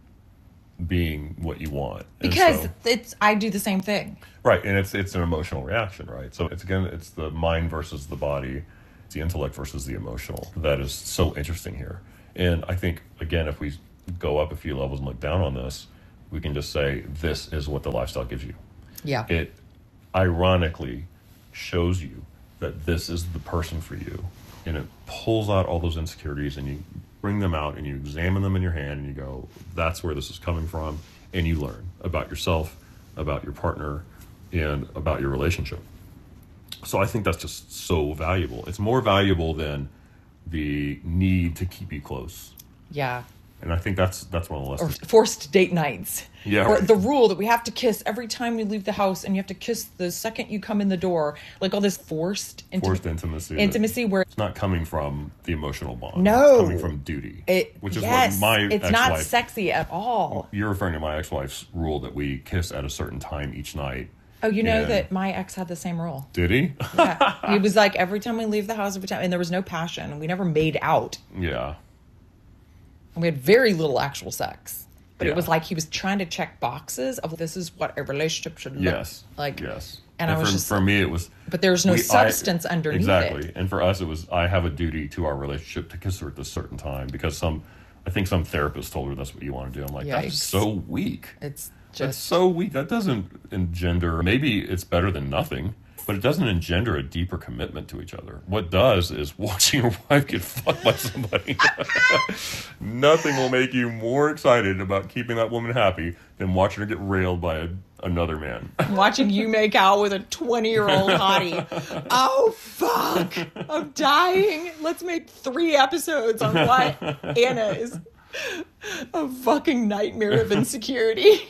Speaker 2: being what you want?
Speaker 1: Because I do the same thing.
Speaker 2: Right, and it's an emotional reaction, right? So it's the mind versus the body, it's the intellect versus the emotional. That is so interesting here. And I think, again, if we go up a few levels and look down on this, we can just say, this is what the lifestyle gives you.
Speaker 1: Yeah.
Speaker 2: It ironically shows you that this is the person for you. And it pulls out all those insecurities and you bring them out and you examine them in your hand and you go, that's where this is coming from. And you learn about yourself, about your partner, and about your relationship. So I think that's just so valuable. It's more valuable than the need to keep you close.
Speaker 1: Yeah.
Speaker 2: And I think that's one of the lessons.
Speaker 1: Or forced date nights.
Speaker 2: Yeah.
Speaker 1: Or
Speaker 2: right.
Speaker 1: the rule that we have to kiss every time we leave the house and you have to kiss the second you come in the door. Like all this forced intimacy. Intimacy where
Speaker 2: it's not coming from the emotional bond.
Speaker 1: No.
Speaker 2: It's coming from duty. Which is what my
Speaker 1: it's
Speaker 2: ex-wife...
Speaker 1: not sexy at all.
Speaker 2: You're referring to my ex-wife's rule that we kiss at a certain time each night.
Speaker 1: Oh, you know that my ex had the same rule.
Speaker 2: Did he?
Speaker 1: Yeah. He was like, every time we leave the house, and there was no passion. We never made out.
Speaker 2: Yeah.
Speaker 1: And we had very little actual sex. But it was like he was trying to check boxes of this is what a relationship should look like.
Speaker 2: Yes.
Speaker 1: And I was
Speaker 2: for me, it was...
Speaker 1: But there was no substance underneath
Speaker 2: exactly.
Speaker 1: it.
Speaker 2: And for us, it was, I have a duty to our relationship to kiss her at this certain time. Because I think some therapist told her that's what you want to do. I'm like, that's so weak. That's so weak. That doesn't engender... Maybe it's better than nothing, but it doesn't engender a deeper commitment to each other. What does is watching your wife get fucked by somebody. Nothing will make you more excited about keeping that woman happy than watching her get railed by another man.
Speaker 1: Watching you make out with a 20-year-old hottie. Oh, fuck. I'm dying. Let's make 3 episodes on what Anna is... a fucking nightmare of insecurity.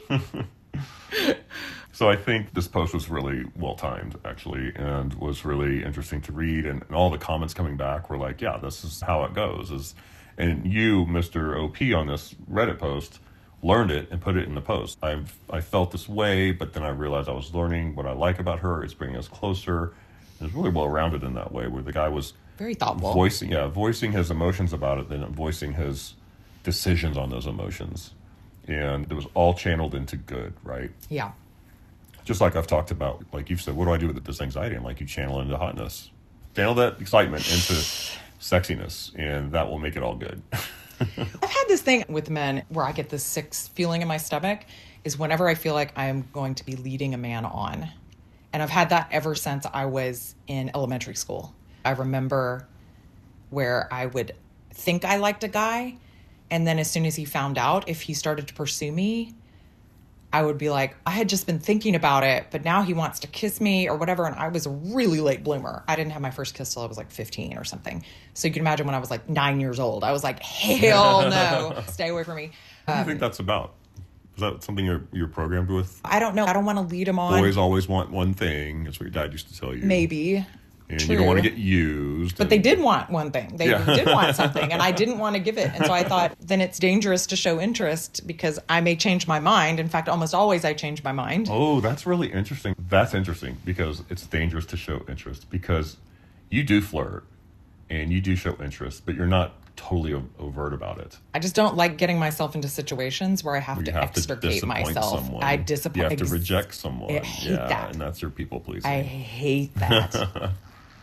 Speaker 2: So I think this post was really well timed, actually, and was really interesting to read. And all the comments coming back were like, yeah, this is how it goes. And you, Mr. OP, on this Reddit post, learned it and put it in the post. I felt this way, but then I realized I was learning what I like about her. It's bringing us closer. It was really well-rounded in that way, where the guy was...
Speaker 1: very thoughtful.
Speaker 2: Voicing his emotions about it, then voicing his decisions on those emotions. And it was all channeled into good, right?
Speaker 1: Yeah.
Speaker 2: Just like I've talked about, like you've said, what do I do with this anxiety? I'm like, you channel into hotness. Channel that excitement into sexiness, and that will make it all good.
Speaker 1: I've had this thing with men where I get this sick feeling in my stomach is whenever I feel like I'm going to be leading a man on. And I've had that ever since I was in elementary school. I remember where I would think I liked a guy, and then as soon as he found out, if he started to pursue me, I would be like, I had just been thinking about it, but now he wants to kiss me or whatever. And I was a really late bloomer. I didn't have my first kiss till I was like 15 or something. So you can imagine when I was like 9 years old, I was like, hell no, stay away from me.
Speaker 2: What do you think that's about? Is that something you're programmed with?
Speaker 1: I don't know. I don't want to lead him on.
Speaker 2: Boys always want one thing. That's what your dad used to tell you.
Speaker 1: Maybe.
Speaker 2: And
Speaker 1: True.
Speaker 2: You don't want to get used.
Speaker 1: But they did want one thing. They did want something, and I didn't want to give it. And so I thought, then it's dangerous to show interest because I may change my mind. In fact, almost always I change my mind.
Speaker 2: Oh, that's really interesting. That's interesting because it's dangerous to show interest because you do flirt and you do show interest, but you're not totally overt about it.
Speaker 1: I just don't like getting myself into situations where I have to extricate myself.
Speaker 2: Someone.
Speaker 1: I disappoint.
Speaker 2: You have to reject someone.
Speaker 1: I hate that.
Speaker 2: And that's your people pleasing.
Speaker 1: I hate that.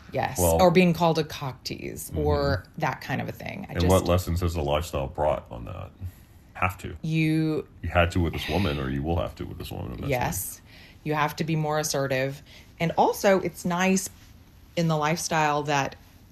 Speaker 1: Yes. Well, or being called a cock tease or that kind of a thing.
Speaker 2: What lessons has the lifestyle brought on that? Have to. You had to with this woman, or you will have to with this woman.
Speaker 1: Yes. You have to be more assertive. And also, it's nice in the lifestyle that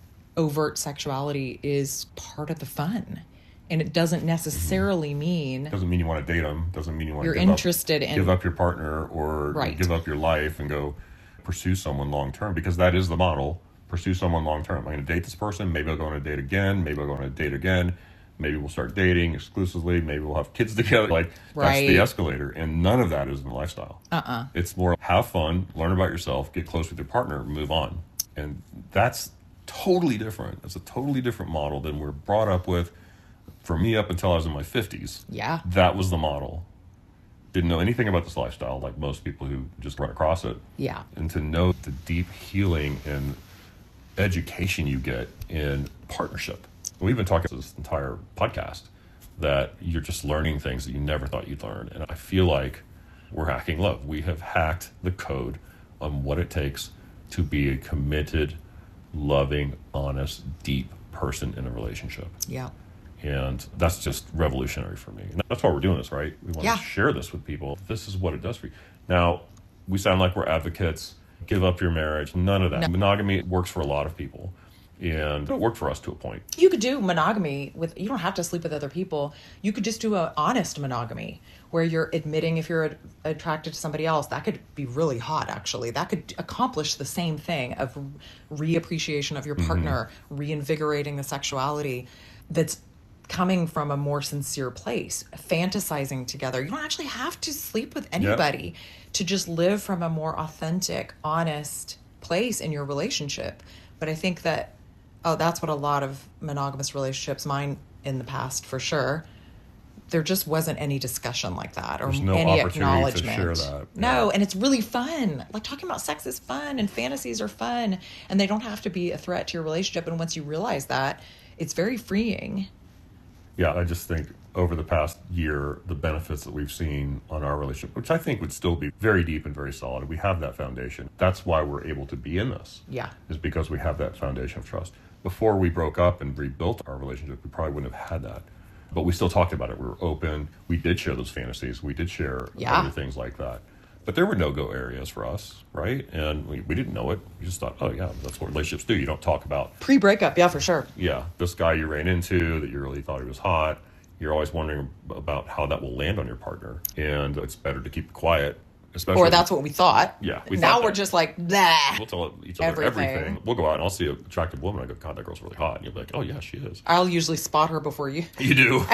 Speaker 1: overt sexuality is part of the fun. And it doesn't necessarily mean...
Speaker 2: Doesn't mean you want to date them. Doesn't mean you want to give up your partner or give up your life and go pursue someone long term, because that is the model. Pursue someone long term. I'm going to date this person. Maybe I'll go on a date again. Maybe I'll go on a date again. Maybe we'll start dating exclusively. Maybe we'll have kids together. That's the escalator. And none of that is in the lifestyle. It's more have fun, learn about yourself, get close with your partner, move on. And that's totally different. It's a totally different model than we're brought up with. For me, up until I was in my 50s, that was the model. Didn't know anything about this lifestyle, like most people who just run across it.
Speaker 1: Yeah.
Speaker 2: And to know the deep healing and education you get in partnership. We've been talking this entire podcast that you're just learning things that you never thought you'd learn. And I feel like we're hacking love. We have hacked the code on what it takes to be a committed, loving, honest, deep person in a relationship.
Speaker 1: Yeah.
Speaker 2: And that's just revolutionary for me. And that's why we're doing this, right? We want to share this with people. This is what it does for you. Now, we sound like we're advocates. Give up your marriage. None of that. No. Monogamy works for a lot of people. And it worked for us to a point.
Speaker 1: You could do monogamy you don't have to sleep with other people. You could just do an honest monogamy where you're admitting if you're attracted to somebody else. That could be really hot, actually. That could accomplish the same thing of reappreciation of your partner, reinvigorating the sexuality that's coming from a more sincere place, fantasizing together. You don't actually have to sleep with anybody to just live from a more authentic, honest place in your relationship. But I think that that's what a lot of monogamous relationships, mine in the past for sure, there just wasn't any discussion like that or any acknowledgement.
Speaker 2: To share that.
Speaker 1: No, and it's really fun. Like talking about sex is fun and fantasies are fun and they don't have to be a threat to your relationship. And once you realize that, it's very freeing.
Speaker 2: Yeah, I just think over the past year, the benefits that we've seen on our relationship, which I think would still be very deep and very solid. We have that foundation. That's why we're able to be in this.
Speaker 1: Yeah.
Speaker 2: Is because we have that foundation of trust. Before we broke up and rebuilt our relationship, we probably wouldn't have had that. But we still talked about it. We were open. We did share those fantasies. We did share other things like that. But there were no-go areas for us, right? And we didn't know it. We just thought, oh, yeah, that's what relationships do. You don't talk about...
Speaker 1: Pre-breakup, yeah, for sure.
Speaker 2: Yeah, this guy you ran into that you really thought he was hot. You're always wondering about how that will land on your partner. And it's better to keep it quiet. Especially
Speaker 1: or that's what we thought.
Speaker 2: Yeah.
Speaker 1: Now we're just like, blah.
Speaker 2: We'll tell each other everything. We'll go out and I'll see an attractive woman. I go, God, that girl's really hot. And you'll be like, oh, yeah, she is.
Speaker 1: I'll usually spot her before you.
Speaker 2: You do.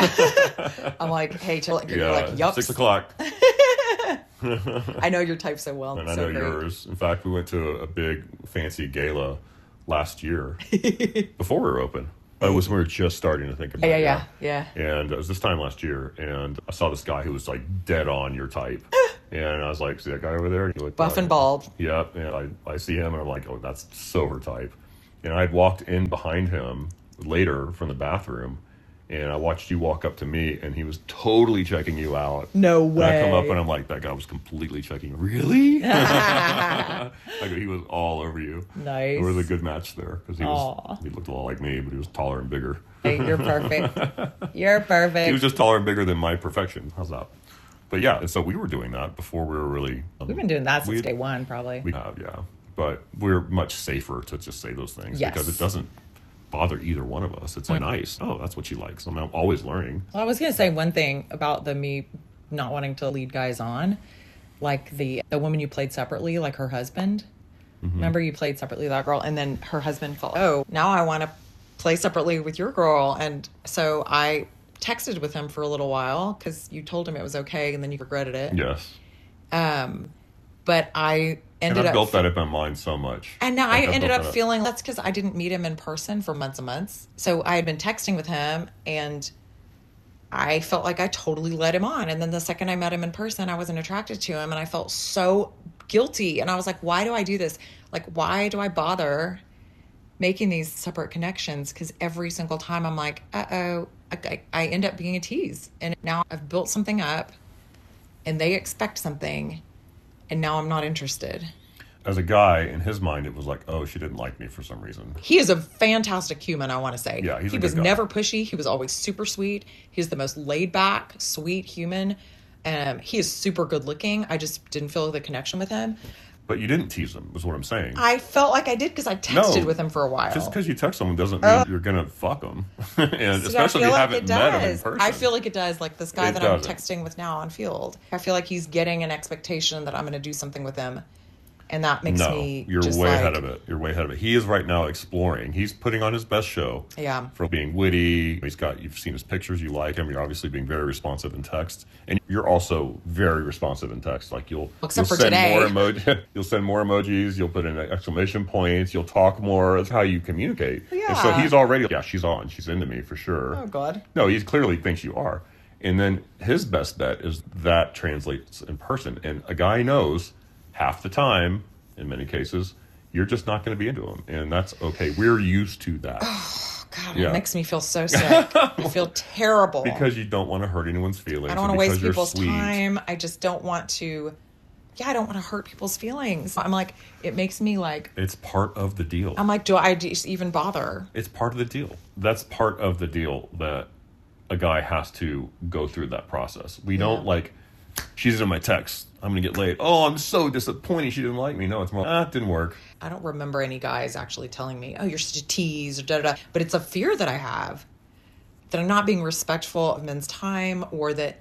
Speaker 1: I'm like, hey, you're like, yup.
Speaker 2: 6 o'clock.
Speaker 1: I know your type so well.
Speaker 2: And I know yours. In fact, we went to a big fancy gala last year before we were open. It was when we were just starting to think about it.
Speaker 1: Yeah.
Speaker 2: And it was this time last year, and I saw this guy who was like dead on your type. And I was like, see that guy over there?
Speaker 1: Buff and bald.
Speaker 2: Yeah. And I see him, and I'm like, oh, that's so her type. And I had walked in behind him later from the bathroom, and I watched you walk up to me, and he was totally checking you out.
Speaker 1: No way.
Speaker 2: And I come up, and I'm like, that guy was completely checking you. Really? Like, he was all over you.
Speaker 1: Nice.
Speaker 2: It was a good match there, because he looked a lot like me, but he was taller and bigger.
Speaker 1: Hey, you're perfect. You're perfect.
Speaker 2: He was just taller and bigger than my perfection. How's that? But yeah, and so we were doing that before we were really...
Speaker 1: We've been doing that since day one, probably.
Speaker 2: We have, yeah. But we're much safer to just say those things because it doesn't bother either one of us. It's like, nice. Oh, that's what she likes. I'm always learning.
Speaker 1: Well, I was going to say one thing about me not wanting to lead guys on. Like the woman you played separately, like her husband. Mm-hmm. Remember you played separately with that girl, and then her husband felt, oh, now I want to play separately with your girl. And so I texted with him for a little while because you told him it was okay, and then you regretted it.
Speaker 2: Yes.
Speaker 1: But I ended up...
Speaker 2: built that in my mind so much.
Speaker 1: And now I ended up feeling... That's because I didn't meet him in person for months and months. So I had been texting with him, and I felt like I totally led him on. And then the second I met him in person, I wasn't attracted to him, and I felt so guilty. And I was like, why do I do this? Like, why do I bother making these separate connections? Because every single time I'm like, uh-oh, I end up being a tease. And now I've built something up, and they expect something, and now I'm not interested.
Speaker 2: As a guy, in his mind, it was like, oh, she didn't like me for some reason.
Speaker 1: He is a fantastic human, I want to say.
Speaker 2: Yeah,
Speaker 1: he was never pushy. He was always super sweet. He's the most laid back, sweet human. He is super good looking. I just didn't feel the connection with him.
Speaker 2: But you didn't tease him, is what I'm saying.
Speaker 1: I felt like I did because I texted with him for a while.
Speaker 2: Just because you text someone doesn't mean you're going to fuck them. And especially if you haven't met him in person.
Speaker 1: I feel like it does. Like this guy that I'm texting with now on Field. I feel like he's getting an expectation that I'm going to do something with him. And that makes me
Speaker 2: you're way ahead of it. You're way ahead of it. He is right now exploring. He's putting on his best show.
Speaker 1: Yeah.
Speaker 2: For being witty. You've seen his pictures. You like him. You're obviously being very responsive in text. And you're also very responsive in text. Like you'll send
Speaker 1: today.
Speaker 2: You'll send more emojis. You'll put in exclamation points. You'll talk more. That's how you communicate.
Speaker 1: Yeah.
Speaker 2: And so he's already, she's on. She's into me for sure.
Speaker 1: Oh, God.
Speaker 2: No, he clearly thinks you are. And then his best bet is that translates in person. And a guy knows half the time, in many cases, you're just not going to be into him. And that's okay. We're used to that.
Speaker 1: Oh, God, it makes me feel so sick. I feel terrible.
Speaker 2: Because you don't want to hurt anyone's feelings.
Speaker 1: I don't want to waste people's time. I just don't want to... I don't want to hurt people's feelings. I'm like, it makes me like...
Speaker 2: It's part of the deal.
Speaker 1: I'm like, do I even bother?
Speaker 2: It's part of the deal. That's part of the deal that a guy has to go through that process. We don't like... She's in my text. I'm going to get laid. Oh, I'm so disappointed she didn't like me. No, it's more, it didn't work.
Speaker 1: I don't remember any guys actually telling me, oh, you're such a tease, or da-da-da. But it's a fear that I have, that I'm not being respectful of men's time, or that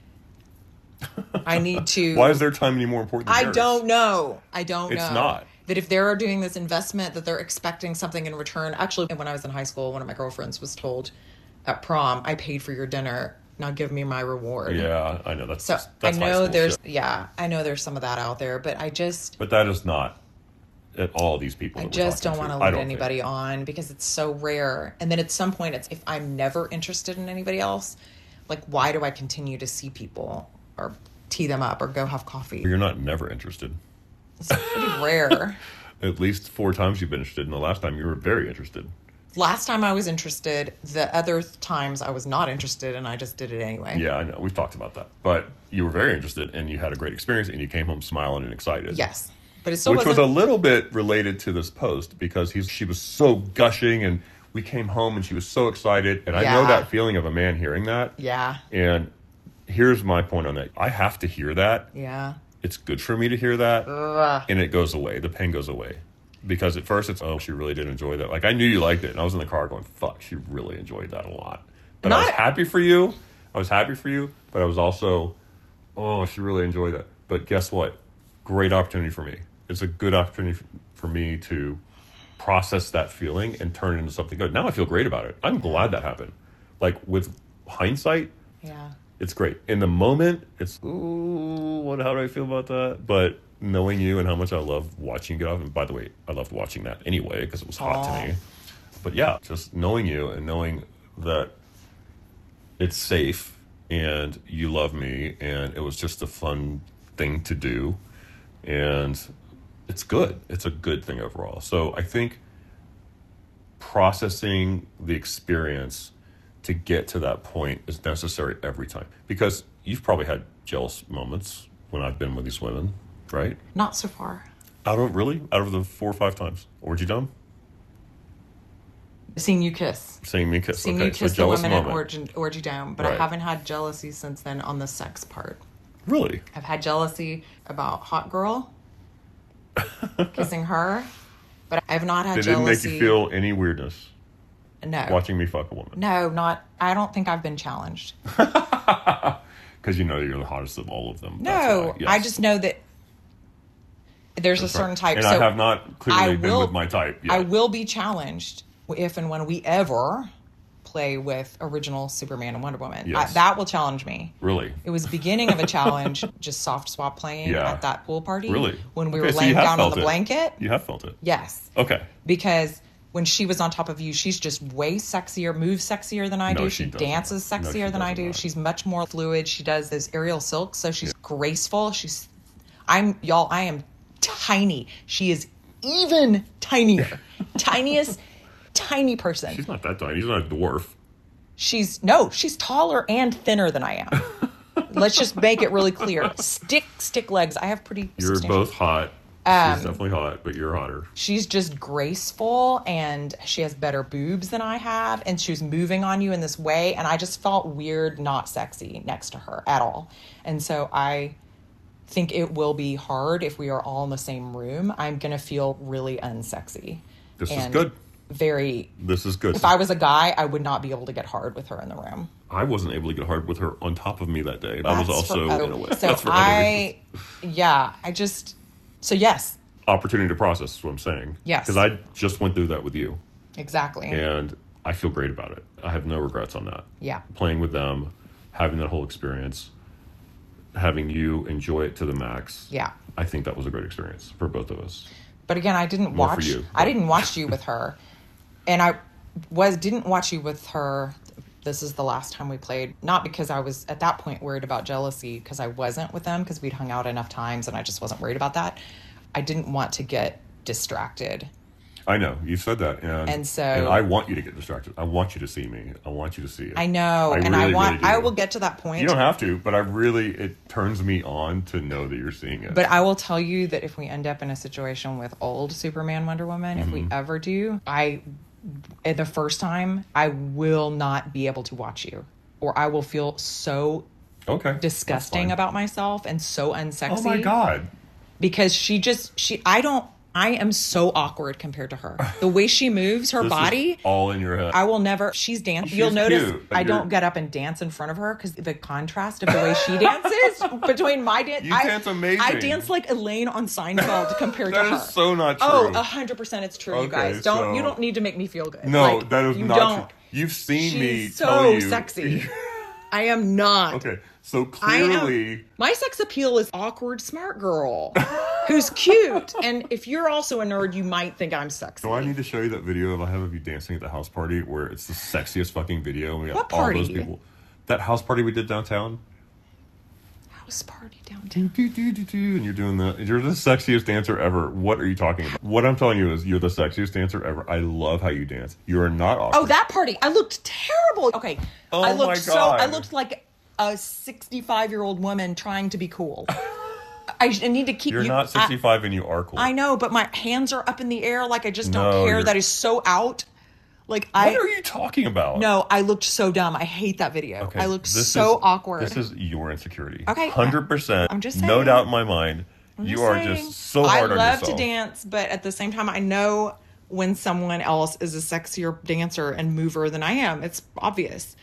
Speaker 1: I need to...
Speaker 2: Why is their time any more important than yours?
Speaker 1: I don't know.
Speaker 2: It's not.
Speaker 1: That if they're doing this investment, that they're expecting something in return. Actually, when I was in high school, one of my girlfriends was told at prom, I paid for your dinner. Now give me my reward.
Speaker 2: Yeah, I know. That's
Speaker 1: I know there's
Speaker 2: shit.
Speaker 1: I know there's some of that out there, but
Speaker 2: But that is not at all these people.
Speaker 1: I just don't want to lead anybody on because it's so rare. And then at some point, it's if I'm never interested in anybody else, like why do I continue to see people or tee them up or go have coffee?
Speaker 2: You're not never interested.
Speaker 1: It's pretty rare.
Speaker 2: At least 4 times you've been interested, and the last time you were very interested.
Speaker 1: Last time I was interested, the other times I was not interested, and I just did it anyway.
Speaker 2: Yeah, I know. We've talked about that. But you were very interested, and you had a great experience, and you came home smiling and excited.
Speaker 1: Yes. But it still
Speaker 2: Which was a little bit related to this post, because she was so gushing, and we came home, and she was so excited. And I know that feeling of a man hearing that.
Speaker 1: Yeah.
Speaker 2: And here's my point on that. I have to hear that.
Speaker 1: Yeah.
Speaker 2: It's good for me to hear that.
Speaker 1: Ugh.
Speaker 2: And it goes away. The pain goes away. Because at first it's, oh, she really did enjoy that. Like, I knew you liked it. And I was in the car going, fuck, she really enjoyed that a lot. But I was happy for you. But I was also, oh, she really enjoyed that. But guess what? Great opportunity for me. It's a good opportunity for me to process that feeling and turn it into something good. Now I feel great about it. I'm glad that happened. Like, with hindsight, it's great. In the moment, it's, ooh, how do I feel about that? But knowing you and how much I love watching you get off, and by the way, I loved watching that anyway because it was hot to me. But yeah, just knowing you and knowing that it's safe and you love me and it was just a fun thing to do and it's good. It's a good thing overall. So I think processing the experience to get to that point is necessary every time, because you've probably had jealous moments when I've been with these women. Right?
Speaker 1: Not so far.
Speaker 2: Out of the 4 or 5 times. Or were you dumb?
Speaker 1: Seeing you kiss.
Speaker 2: Seeing me kiss.
Speaker 1: Seeing
Speaker 2: okay,
Speaker 1: you kiss
Speaker 2: so
Speaker 1: the women
Speaker 2: moment.
Speaker 1: at Orgy Dome. But I haven't had jealousy since then on the sex part.
Speaker 2: Really?
Speaker 1: I've had jealousy about Hot Girl. Kissing her. But I've not had jealousy.
Speaker 2: It didn't make you feel any weirdness?
Speaker 1: No.
Speaker 2: Watching me fuck a woman?
Speaker 1: No, I don't think I've been challenged.
Speaker 2: Because you know you're the hottest of all of them.
Speaker 1: No, yes. I just know that there's a certain type.
Speaker 2: And I have not clearly been with my type yet.
Speaker 1: I will be challenged if and when we ever play with original Superman and Wonder Woman.
Speaker 2: Yes.
Speaker 1: That will challenge me.
Speaker 2: Really?
Speaker 1: It was the beginning of a challenge, just soft swap playing at that pool party.
Speaker 2: Really?
Speaker 1: When we were laying down on the blanket.
Speaker 2: You have felt it?
Speaker 1: Yes.
Speaker 2: Okay.
Speaker 1: Because when she was on top of you, she's just way sexier, moves sexier than I do. She dances sexier than I do. She's much more fluid. She does this aerial silk, so she's graceful. I am tiny. She is even tinier. Tiniest, tiny person.
Speaker 2: She's not that tiny. She's not a dwarf.
Speaker 1: She's taller and thinner than I am. Let's just make it really clear. Stick legs. I have pretty
Speaker 2: You're both hot. She's definitely hot, but you're hotter.
Speaker 1: She's just graceful, and she has better boobs than I have, and she was moving on you in this way, and I just felt weird, not sexy next to her at all. And so I think it will be hard if we are all in the same room. I'm going to feel really unsexy.
Speaker 2: This is good.
Speaker 1: This
Speaker 2: is good.
Speaker 1: If I was a guy, I would not be able to get hard with her in the room.
Speaker 2: I wasn't able to get hard with her on top of me that day. I was also in a way.
Speaker 1: So
Speaker 2: That's for other reasons.
Speaker 1: So yes.
Speaker 2: Opportunity to process is what I'm saying.
Speaker 1: Yes.
Speaker 2: Because I just went through that with you.
Speaker 1: Exactly.
Speaker 2: And I feel great about it. I have no regrets on that.
Speaker 1: Yeah.
Speaker 2: Playing with them, having that whole experience, having you enjoy it to the max.
Speaker 1: Yeah.
Speaker 2: I think that was a great experience for both of us.
Speaker 1: But again, I didn't
Speaker 2: More
Speaker 1: watch
Speaker 2: for you,
Speaker 1: I didn't watch you with her. And I didn't watch you with her. This is the last time we played. Not because I was at that point worried about jealousy, because I wasn't with them, because we'd hung out enough times and I just wasn't worried about that. I didn't want to get distracted.
Speaker 2: I know. You said that. And I want you to get distracted. I want you to see me. I want you to see it.
Speaker 1: I know. I will get to that point.
Speaker 2: You don't have to, but it turns me on to know that you're seeing it.
Speaker 1: But I will tell you that if we end up in a situation with old Superman, Wonder Woman, if we ever do, the first time, I will not be able to watch you. Or I will feel so disgusting about myself and so unsexy.
Speaker 2: Oh my God.
Speaker 1: Because I am so awkward compared to her. The way she moves her body.
Speaker 2: Is all in your head.
Speaker 1: I will never. She's dancing. You'll notice I don't get up and dance in front of her because the contrast of the way she dances between my dance.
Speaker 2: You dance amazing.
Speaker 1: I dance like Elaine on Seinfeld compared to her.
Speaker 2: That is so not true.
Speaker 1: Oh, 100% it's true, you guys. You don't need to make me feel good.
Speaker 2: No, that is not true. You've seen me tell you.
Speaker 1: She's so sexy. I am not.
Speaker 2: Okay, so clearly...
Speaker 1: My sex appeal is awkward smart girl who's cute. And if you're also a nerd, you might think I'm sexy.
Speaker 2: So I need to show you that video I have of you dancing at the house party where it's the sexiest fucking video. And we got
Speaker 1: what party?
Speaker 2: All those people. That house party we did downtown.
Speaker 1: House party downtown.
Speaker 2: And you're doing you're the sexiest dancer ever. What are you talking about? What I'm telling you is you're the sexiest dancer ever. I love how you dance. You are not awkward.
Speaker 1: Oh, that party. I looked terrible. Okay.
Speaker 2: Oh my God.
Speaker 1: I looked like a 65-year-old woman trying to be cool. I need to keep
Speaker 2: You're not 65 and you are cool.
Speaker 1: I know, but my hands are up in the air like I just don't care. That is so out. Like
Speaker 2: what are you talking about?
Speaker 1: No, I looked so dumb. I hate that video.
Speaker 2: Okay,
Speaker 1: I looked so awkward.
Speaker 2: This is your insecurity.
Speaker 1: Okay.
Speaker 2: 100%.
Speaker 1: I'm just saying.
Speaker 2: No doubt in my mind. You are just so hard on yourself.
Speaker 1: I love to dance, but at the same time, I know when someone else is a sexier dancer and mover than I am. It's obvious.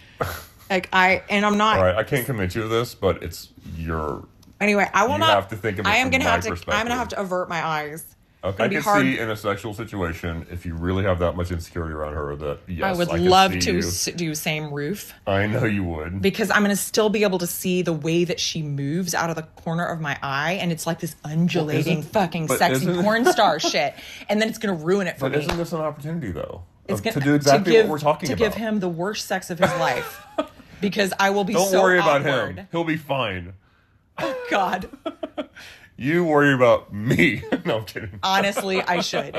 Speaker 1: I'm not.
Speaker 2: All right, I can't convince you of this, but it's your.
Speaker 1: Anyway, I will not.
Speaker 2: You have to think of it from my perspective.
Speaker 1: I'm gonna have to avert my eyes.
Speaker 2: Okay, I can see in a sexual situation if you really have that much insecurity around her that yes,
Speaker 1: I would love to do same roof.
Speaker 2: I know you would,
Speaker 1: because I'm going to still be able to see the way that she moves out of the corner of my eye, and it's like this undulating fucking sexy porn star shit, and then it's going to ruin it for me.
Speaker 2: But isn't this an opportunity though? To do exactly what we're talking about.
Speaker 1: To give him the worst sex of his life, because I will be
Speaker 2: Don't
Speaker 1: so
Speaker 2: worry
Speaker 1: awkward.
Speaker 2: about him. He'll be fine.
Speaker 1: Oh God.
Speaker 2: You worry about me. No, I'm kidding.
Speaker 1: Honestly, I should.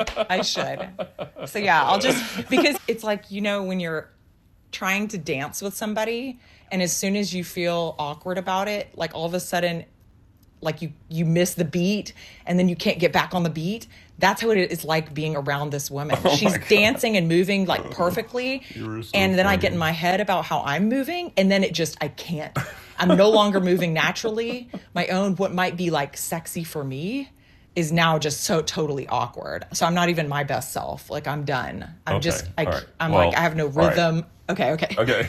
Speaker 1: So yeah, I'll just, because it's like, when you're trying to dance with somebody and as soon as you feel awkward about it, like all of a sudden, like you miss the beat and then you can't get back on the beat. That's how it is like being around this woman. She's dancing and moving like perfectly. And then I get in my head about how I'm moving and then I can't. I'm no longer moving naturally. My own, what might be like sexy for me is now just so totally awkward. So I'm not even my best self. Like I'm done. I have no rhythm. Right. Okay.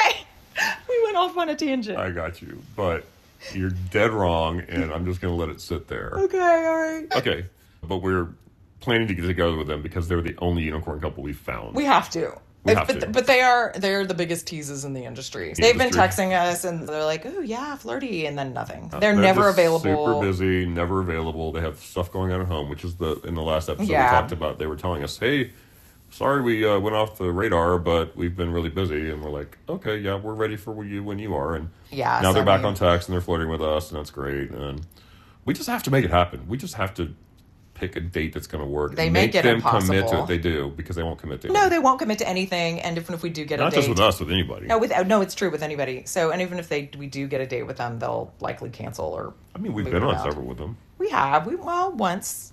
Speaker 1: We went off on a tangent.
Speaker 2: I got you, but you're dead wrong and I'm just going to let it sit there.
Speaker 1: Okay, all right.
Speaker 2: Okay, but we're planning to get together with them because they're the only unicorn couple we found.
Speaker 1: We have to. But they're the biggest teases in the industry. They've been texting us and they're like, oh yeah, flirty, and then nothing. They're never available.
Speaker 2: Super busy, never available. They have stuff going on at home, which is in the last episode we talked about. They were telling us, hey, sorry we went off the radar, but we've been really busy. And we're like, okay, yeah, we're ready for you when you are. And now they're back on text and they're flirting with us, and that's great. And we just have to make it happen. We just have to pick a date that's going to work.
Speaker 1: They make it impossible.
Speaker 2: Commit to it. They do, because they won't commit to it.
Speaker 1: No, they won't commit to anything. And even if we do get a date,
Speaker 2: not just with us, with anybody.
Speaker 1: No, it's true with anybody. So, and even if we do get a date with them, they'll likely cancel or.
Speaker 2: I mean, we've been on several with them.
Speaker 1: We have. Once.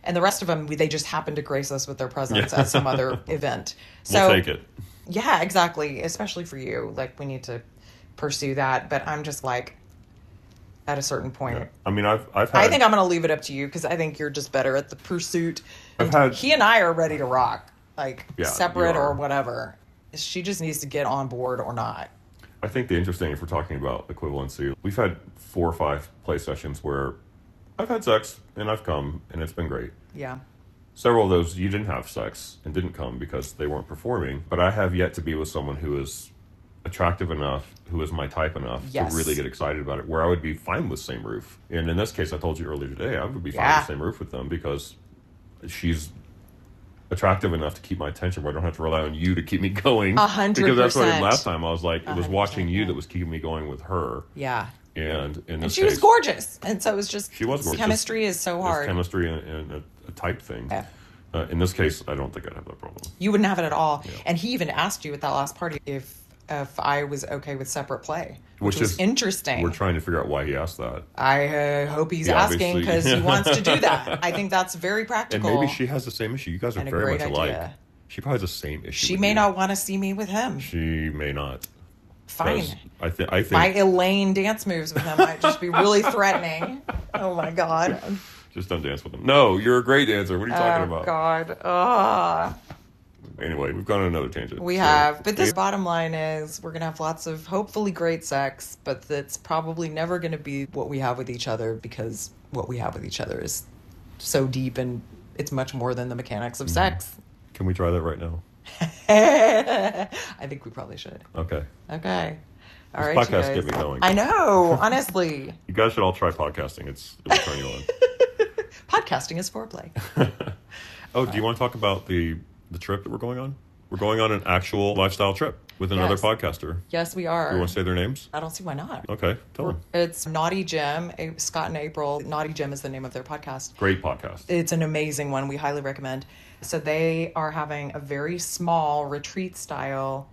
Speaker 1: And the rest of them, they just happen to grace us with their presence at some other event. So,
Speaker 2: we'll take it.
Speaker 1: Yeah, exactly. Especially for you. Like, we need to pursue that. But I'm just like, at a certain point.
Speaker 2: Yeah. I mean, I've had...
Speaker 1: I think I'm going to leave it up to you because I think you're just better at the pursuit. He and I are ready to rock. Like, separate or whatever. She just needs to get on board or not.
Speaker 2: I think the interesting, if we're talking about equivalency, we've had 4 or 5 play sessions where I've had sex and I've come and it's been great.
Speaker 1: Yeah.
Speaker 2: Several of those you didn't have sex and didn't come because they weren't performing. But I have yet to be with someone who is attractive enough, who is my type enough to really get excited about it, where I would be fine with same roof. And in this case, I told you earlier today, I would be fine with same roof with them because she's attractive enough to keep my attention where I don't have to rely on you to keep me going.
Speaker 1: 100%.
Speaker 2: Because that's what I did last time. I was like, it was watching you that was keeping me going with her.
Speaker 1: Yeah.
Speaker 2: And in this
Speaker 1: she
Speaker 2: case,
Speaker 1: was gorgeous. And so it was just,
Speaker 2: she was gorgeous.
Speaker 1: Chemistry is so hard.
Speaker 2: It's chemistry and a type thing.
Speaker 1: Yeah.
Speaker 2: In this case, I don't think I'd have that problem.
Speaker 1: You wouldn't have it at all.
Speaker 2: Yeah.
Speaker 1: And he even asked you at that last party if I was okay with separate play, which was interesting.
Speaker 2: We're trying to figure out why he asked that.
Speaker 1: I hope he's asking because he wants to do that. I think that's very practical.
Speaker 2: And maybe she has the same issue. You guys are very much alike. She probably has the same issue.
Speaker 1: She may not want to see me with him.
Speaker 2: She may not.
Speaker 1: Fine.
Speaker 2: I think
Speaker 1: my Elaine dance moves with him might just be really threatening. Oh my God.
Speaker 2: Just don't dance with him. No, you're a great dancer. What are you talking about?
Speaker 1: Oh God.
Speaker 2: Anyway, we've gone on another tangent.
Speaker 1: We have. But this bottom line is we're going to have lots of hopefully great sex, but that's probably never going to be what we have with each other because what we have with each other is so deep and it's much more than the mechanics of sex.
Speaker 2: Can we try that right now?
Speaker 1: I think we probably should.
Speaker 2: Okay.
Speaker 1: All right,
Speaker 2: this podcast get me going.
Speaker 1: I know, honestly.
Speaker 2: You guys should all try podcasting. It'll turn you on.
Speaker 1: Podcasting is foreplay.
Speaker 2: Oh, do you want to talk about the trip that we're going on? We're going on an actual lifestyle trip with another podcaster.
Speaker 1: Yes, we are.
Speaker 2: Do you want to say their names?
Speaker 1: I don't see why not.
Speaker 2: Okay, tell them.
Speaker 1: It's Naughty Gym, Scott and April. Naughty Gym is the name of their podcast.
Speaker 2: Great podcast.
Speaker 1: It's an amazing one. We highly recommend. So they are having a very small retreat-style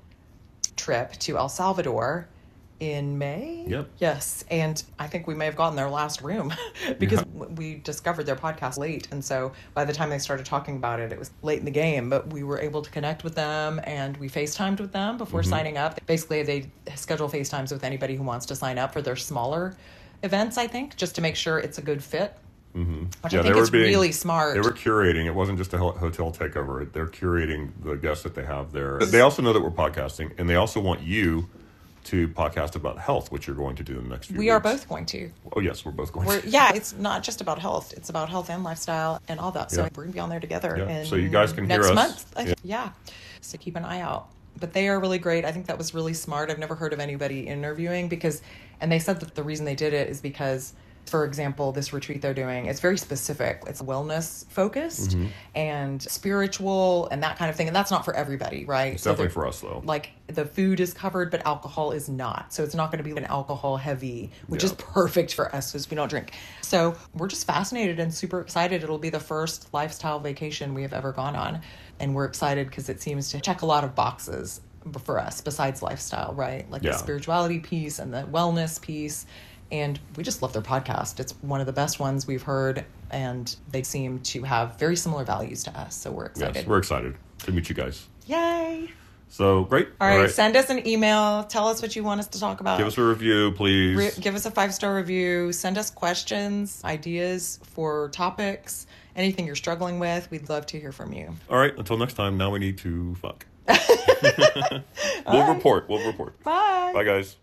Speaker 1: trip to El Salvador in May.
Speaker 2: Yep.
Speaker 1: Yes. And I think we may have gotten their last room because we discovered their podcast late. And so by the time they started talking about it, it was late in the game. But we were able to connect with them and we FaceTimed with them before signing up. Basically, they schedule FaceTimes with anybody who wants to sign up for their smaller events, I think, just to make sure it's a good fit.
Speaker 2: Mm-hmm.
Speaker 1: Which I think is really smart.
Speaker 2: They were curating. It wasn't just a hotel takeover. They're curating the guests that they have there. They also know that we're podcasting, and they also want you to podcast about health, which you're going to do in the next few weeks.
Speaker 1: We are both going to.
Speaker 2: Oh, yes, we're both going to.
Speaker 1: Yeah, it's not just about health. It's about health and lifestyle and all that. So we're going to be on there together.
Speaker 2: Yeah. So you guys can hear us.
Speaker 1: Next month. Yeah. So keep an eye out. But they are really great. I think that was really smart. I've never heard of anybody interviewing and they said that the reason they did it is because, for example, this retreat they're doing, it's very specific. It's wellness focused and spiritual and that kind of thing. And that's not for everybody, right?
Speaker 2: It's definitely for us, though.
Speaker 1: Like, the food is covered, but alcohol is not. So it's not going to be an alcohol heavy, which is perfect for us because we don't drink. So we're just fascinated and super excited. It'll be the first lifestyle vacation we have ever gone on. And we're excited because it seems to check a lot of boxes for us besides lifestyle, right? Like the spirituality piece and the wellness piece. And we just love their podcast. It's one of the best ones we've heard, and they seem to have very similar values to us. So we're excited.
Speaker 2: Yes, we're excited to meet you guys.
Speaker 1: Yay.
Speaker 2: So, great.
Speaker 1: All right. Send us an email. Tell us what you want us to talk about.
Speaker 2: Give us a review, please.
Speaker 1: Give us a 5-star review. Send us questions, ideas for topics, anything you're struggling with. We'd love to hear from you.
Speaker 2: All right. Until next time, now we need to fuck. We'll report.
Speaker 1: Bye.
Speaker 2: Bye, guys.